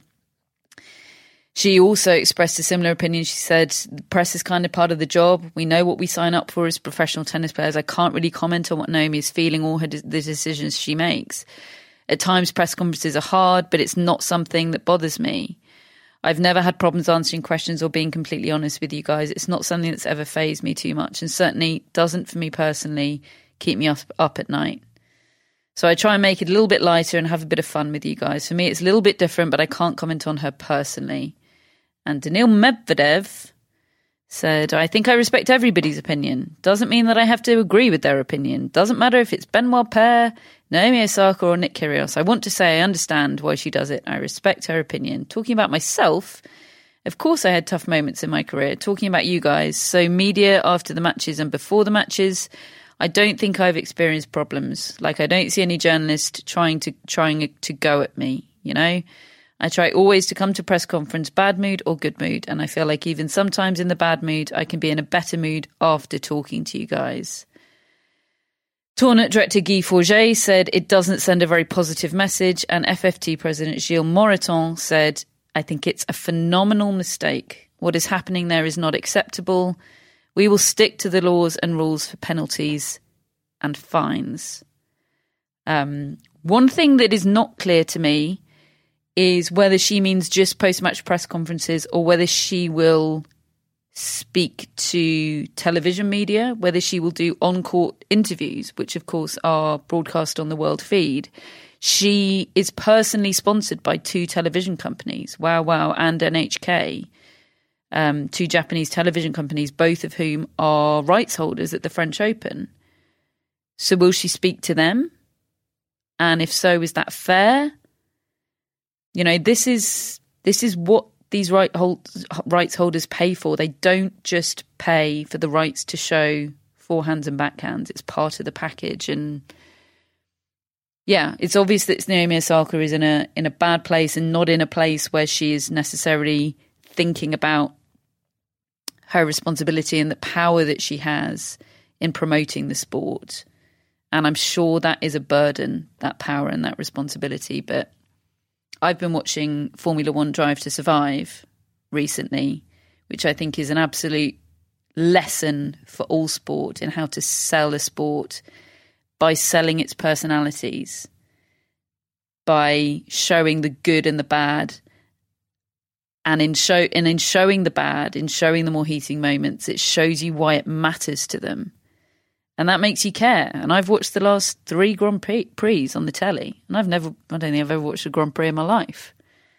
S5: she also expressed a similar opinion. She said, the press is kind of part of the job. We know what we sign up for as professional tennis players. I can't really comment on what Naomi is feeling or the decisions she makes. At times, press conferences are hard, but it's not something that bothers me. I've never had problems answering questions or being completely honest with you guys. It's not something that's ever fazed me too much and certainly doesn't, for me personally, keep me up at night. So I try and make it a little bit lighter and have a bit of fun with you guys. For me, it's a little bit different, but I can't comment on her personally. And Daniil Medvedev said, I think I respect everybody's opinion. Doesn't mean that I have to agree with their opinion. Doesn't matter if it's Benoit Paire, Naomi Osaka or Nick Kyrgios. I want to say I understand why she does it. I respect her opinion. Talking about myself, of course I had tough moments in my career. Talking about you guys, so media after the matches and before the matches, I don't think I've experienced problems. Like I don't see any journalist trying to go at me, you know? I try always to come to press conference, bad mood or good mood. And I feel like even sometimes in the bad mood, I can be in a better mood after talking to you guys. Tournament director Guy Forget said it doesn't send a very positive message. And FFT president Gilles Moreton said, I think it's a phenomenal mistake. What is happening there is not acceptable. We will stick to the laws and rules for penalties and fines. One thing that is not clear to me is whether she means just post-match press conferences or whether she will speak to television media, whether she will do on-court interviews, which of course are broadcast on the world feed. She is personally sponsored by 2 television companies, Wow Wow and NHK, 2 Japanese television companies, both of whom are rights holders at the French Open. So will she speak to them? And if so, is that fair? You know, this is what these rights holders pay for. They don't just pay for the rights to show forehands and backhands. It's part of the package. And yeah, it's obvious that Naomi Osaka is in a bad place, and not in a place where she is necessarily thinking about her responsibility and the power that she has in promoting the sport. And I'm sure that is a burden, that power and that responsibility. But I've been watching Formula One Drive to Survive recently, which I think is an absolute lesson for all sport in how to sell a sport by selling its personalities, by showing the good and the bad. And in showing the bad, in showing the more heating moments, it shows you why it matters to them. And that makes you care. And I've watched the last 3 Grand Prix on the telly. And I don't think I've ever watched a Grand Prix in my life.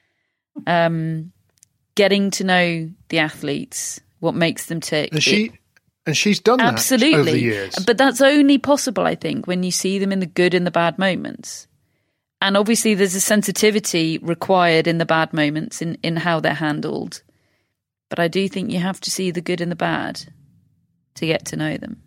S5: Getting to know the athletes, what makes them tick.
S12: And she's done that
S5: absolutely
S12: over the years.
S5: But that's only possible, I think, when you see them in the good and the bad moments. And obviously there's a sensitivity required in the bad moments in how they're handled. But I do think you have to see the good and the bad to get to know them.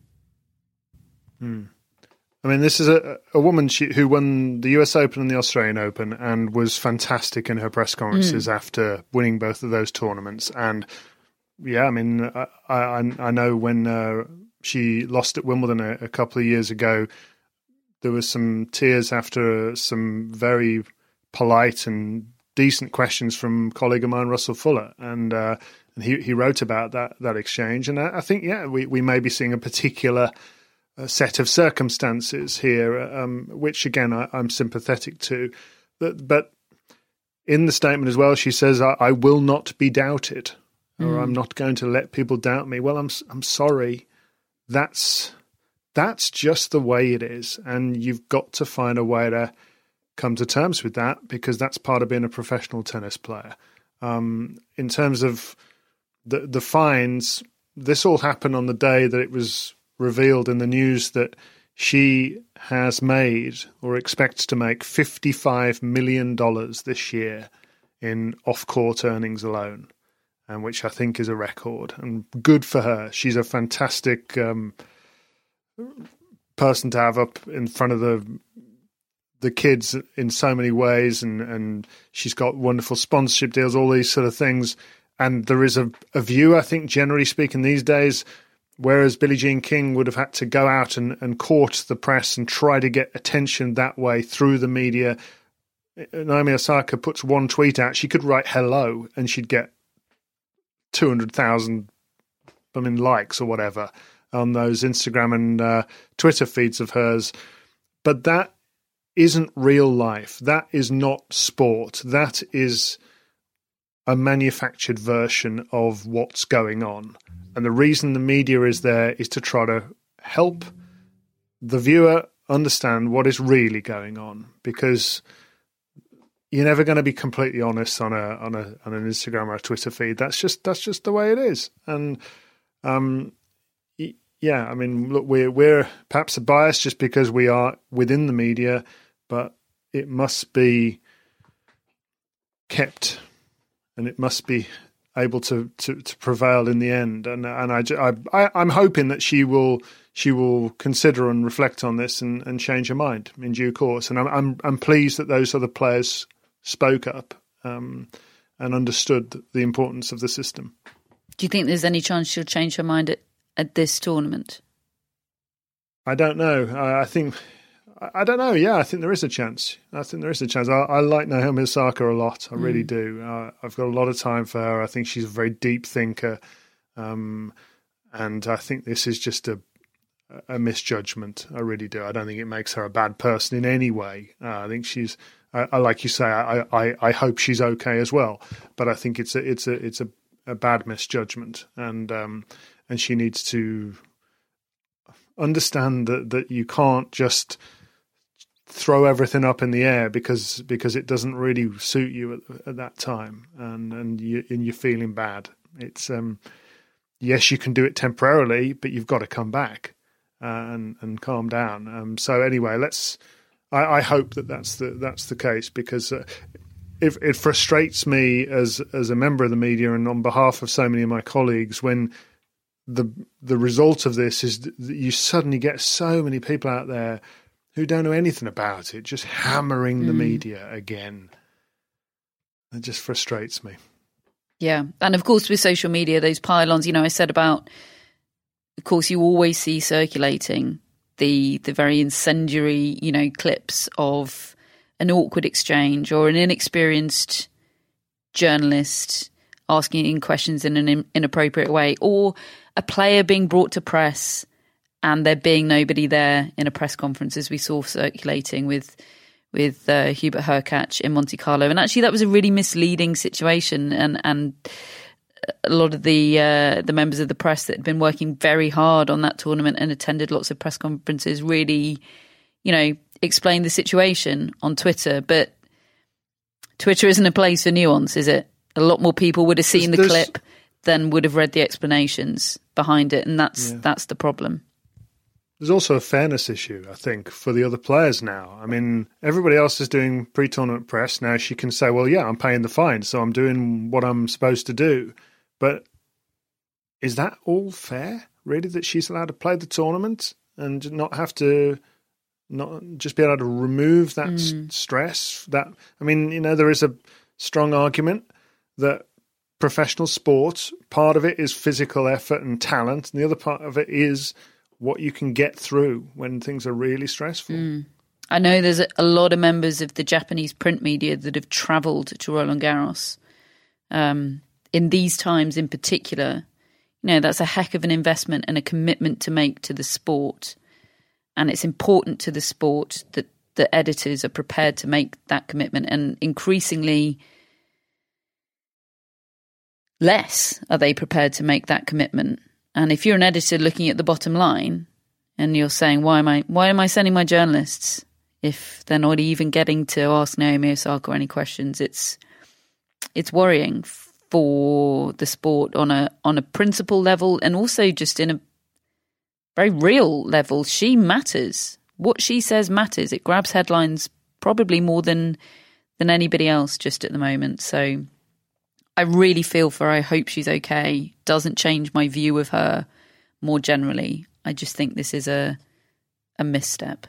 S12: I mean, this is a woman who won the US Open and the Australian Open and was fantastic in her press conferences after winning both of those tournaments. And yeah, I mean, I know when she lost at Wimbledon a couple of years ago, there was some tears after some very polite and decent questions from colleague of mine, Russell Fuller. And he wrote about that exchange. And I think, yeah, we may be seeing a particular set of circumstances here, which again I'm sympathetic to. But in the statement as well, she says, "I will not be doubted, or I'm not going to let people doubt me." Well, I'm sorry. That's just the way it is, and you've got to find a way to come to terms with that, because that's part of being a professional tennis player. In terms of the fines, this all happened on the day that it was revealed in the news that she has made or expects to make $55 million this year in off-court earnings alone, and which I think is a record, and good for her. She's a fantastic person to have up in front of the kids in so many ways, and she's got wonderful sponsorship deals, all these sort of things. And there is a view, I think, generally speaking these days, whereas Billie Jean King would have had to go out and court the press and try to get attention that way through the media. Naomi Osaka puts one tweet out, she could write hello and she'd get 200,000 likes or whatever on those Instagram and Twitter feeds of hers. But that isn't real life. That is not sport. That is a manufactured version of what's going on. And the reason the media is there is to try to help the viewer understand what is really going on, because you're never going to be completely honest on an Instagram or a Twitter feed. That's just the way it is. And yeah, I mean, look, we're perhaps biased just because we are within the media, but it must be kept, and it must be able to prevail in the end. And I'm hoping that she will consider and reflect on this and change her mind in due course. And I'm pleased that those other players spoke up and understood the importance of the system.
S5: Do you think there's any chance she'll change her mind at this tournament?
S12: I don't know. I don't know. Yeah, I think there is a chance. I like Naomi Osaka a lot. I really do. I've got a lot of time for her. I think she's a very deep thinker. And I think this is just a misjudgment. I really do. I don't think it makes her a bad person in any way. I think she's, like you say, I hope she's okay as well. But I think it's a bad misjudgment, and she needs to understand that you can't just throw everything up in the air because it doesn't really suit you at that time, and you're feeling bad. It's yes, you can do it temporarily, but you've got to come back and calm down. So anyway, I hope that's the case, because it frustrates me as a member of the media and on behalf of so many of my colleagues when the result of this is that you suddenly get so many people out there who don't know anything about it, just hammering the media again. It just frustrates me.
S5: Yeah. And of course, with social media, those pylons, I said about, of course, you always see circulating the very incendiary, clips of an awkward exchange or an inexperienced journalist asking questions in an inappropriate way, or a player being brought to press and there being nobody there in a press conference, as we saw circulating with Hubert Hurkacz in Monte Carlo. And actually that was a really misleading situation, and a lot of the members of the press that had been working very hard on that tournament and attended lots of press conferences really, explained the situation on Twitter. But Twitter isn't a place for nuance, is it? A lot more people would have seen the clip than would have read the explanations behind it, and that's the problem.
S12: There's also a fairness issue, I think, for the other players now. I mean, everybody else is doing pre-tournament press. Now she can say, well, yeah, I'm paying the fine, so I'm doing what I'm supposed to do. But is that all fair, really, that she's allowed to play the tournament and not have to, not just be able to remove that stress? That, I mean, there is a strong argument that professional sport, part of it is physical effort and talent, and the other part of it is what you can get through when things are really stressful.
S5: I know there's a lot of members of the Japanese print media that have travelled to Roland Garros. In these times in particular, that's a heck of an investment and a commitment to make to the sport. And it's important to the sport that the editors are prepared to make that commitment, and increasingly less are they prepared to make that commitment. And if you're an editor looking at the bottom line and you're saying, why am I sending my journalists if they're not even getting to ask Naomi Osaka any questions? It's worrying for the sport on a principle level, and also just in a very real level. She matters. What she says matters. It grabs headlines probably more than anybody else just at the moment. So I really feel for her. I hope she's okay. Doesn't change my view of her more generally. I just think this is a misstep.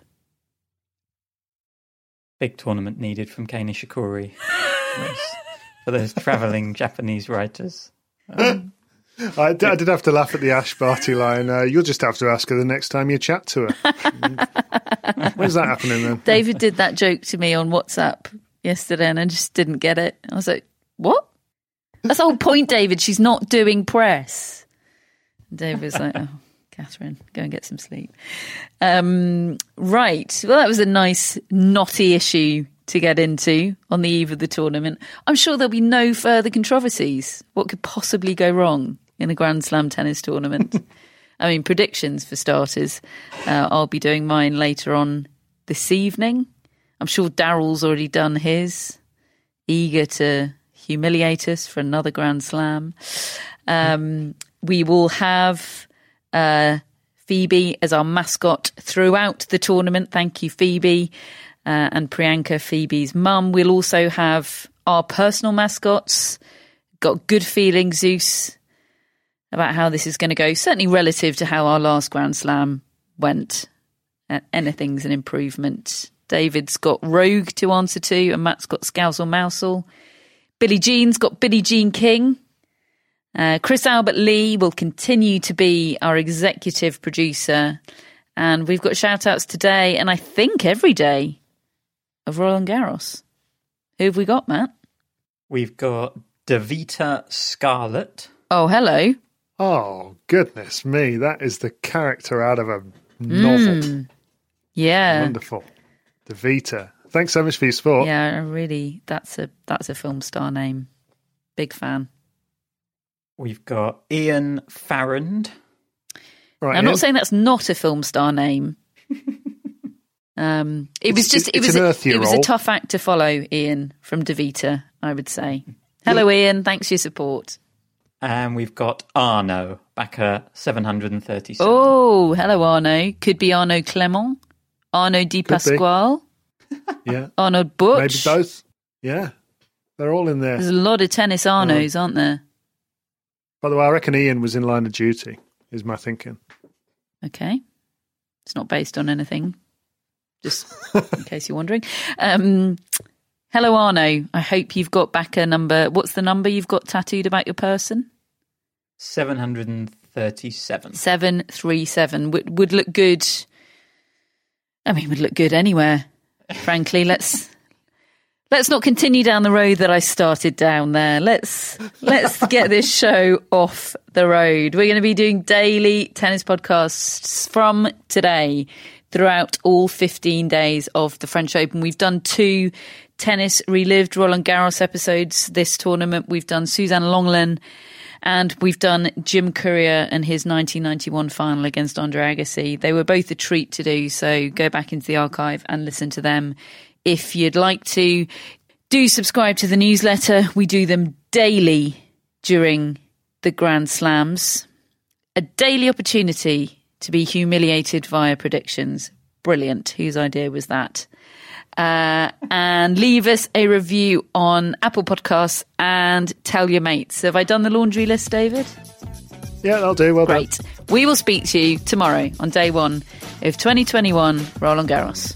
S11: Big tournament needed from Kei Nishikori for those travelling Japanese writers.
S12: I did have to laugh at the Ash Barty line. You'll just have to ask her the next time you chat to her. When's that happening then?
S5: David did that joke to me on WhatsApp yesterday and I just didn't get it. I was like, what? That's the whole point, David. She's not doing press. David was like, oh, Catherine, go and get some sleep. Right. Well, that was a nice knotty issue to get into on the eve of the tournament. I'm sure there'll be no further controversies. What could possibly go wrong in a Grand Slam tennis tournament? I mean, predictions for starters. I'll be doing mine later on this evening. I'm sure Daryl's already done his, eager to humiliate us for another Grand Slam. We will have Phoebe as our mascot throughout the tournament. Thank you, Phoebe. And Priyanka, Phoebe's mum. We'll also have our personal mascots. Got good feeling, Zeus, about how this is going to go, certainly relative to how our last Grand Slam went. Anything's an improvement. David's got Rogue to answer to, and Matt's got Scousel Mousel. Billie Jean's got Billie Jean King. Chris Albert Lee will continue to be our executive producer. And we've got shout-outs today, and I think every day, of Roland Garros. Who have we got, Matt?
S11: We've got Davita Scarlett.
S5: Oh, hello.
S12: Oh, goodness me. That is the character out of a novel.
S5: Yeah.
S12: Wonderful. Davita. Thanks so much for your support.
S5: Yeah, really, that's a film star name. Big fan.
S11: We've got Ian Farrand.
S12: Right,
S5: I'm not saying that's not a film star name. It was a tough act to follow, Ian from Davita, I would say. Hello, Ian. Thanks for your support.
S11: And we've got Arno, backer 737.
S5: Oh, hello, Arno. Could be Arno Clement, Arno Di Pasquale,
S12: yeah,
S5: Arno Butch.
S12: Maybe both. Yeah, they're all in there.
S5: There's a lot of tennis Arnos, aren't there?
S12: By the way, I reckon Ian was in Line of Duty, is my thinking.
S5: Okay. It's not based on anything, just in case you're wondering. Hello, Arno. I hope you've got back a number. What's the number you've got tattooed about your person?
S11: 737.
S5: 737. Would look good. I mean, would look good anywhere, frankly. Let's not continue down the road that I started down there. Let's get this show off the road. We're going to be doing daily tennis podcasts from today throughout all 15 days of the French Open. We've done 2 Tennis Relived Roland Garros episodes this tournament. We've done Suzanne Lenglen, and we've done Jim Courier and his 1991 final against Andre Agassi. They were both a treat to do, so go back into the archive and listen to them if you'd like to. Do subscribe to the newsletter. We do them daily during the Grand Slams. A daily opportunity to be humiliated via predictions. Brilliant. Whose idea was that? And leave us a review on Apple Podcasts and tell your mates. Have I done the laundry list, David?
S12: Yeah, that'll do. Well done.
S5: Great. We will speak to you tomorrow on day 1 of 2021 Roland Garros.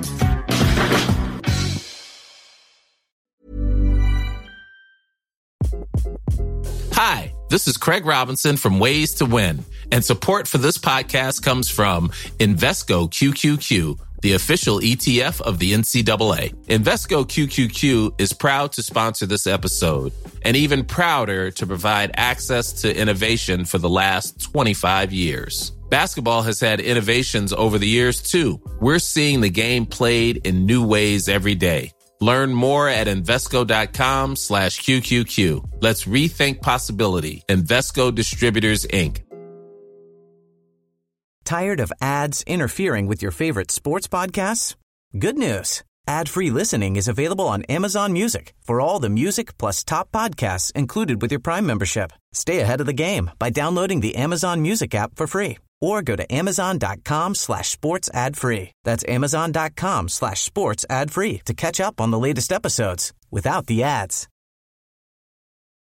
S8: Hi, this is Craig Robinson from Ways to Win, and support for this podcast comes from Invesco QQQ, the official ETF of the NCAA. Invesco QQQ is proud to sponsor this episode, and even prouder to provide access to innovation for the last 25 years. Basketball has had innovations over the years, too. We're seeing the game played in new ways every day. Learn more at Invesco.com/QQQ. Let's rethink possibility. Invesco Distributors, Inc.
S1: Tired of ads interfering with your favorite sports podcasts? Good news. Ad-free listening is available on Amazon Music for all the music plus top podcasts included with your Prime membership. Stay ahead of the game by downloading the Amazon Music app for free or go to Amazon.com/sports ad free. That's Amazon.com/sports ad free to catch up on the latest episodes without the ads.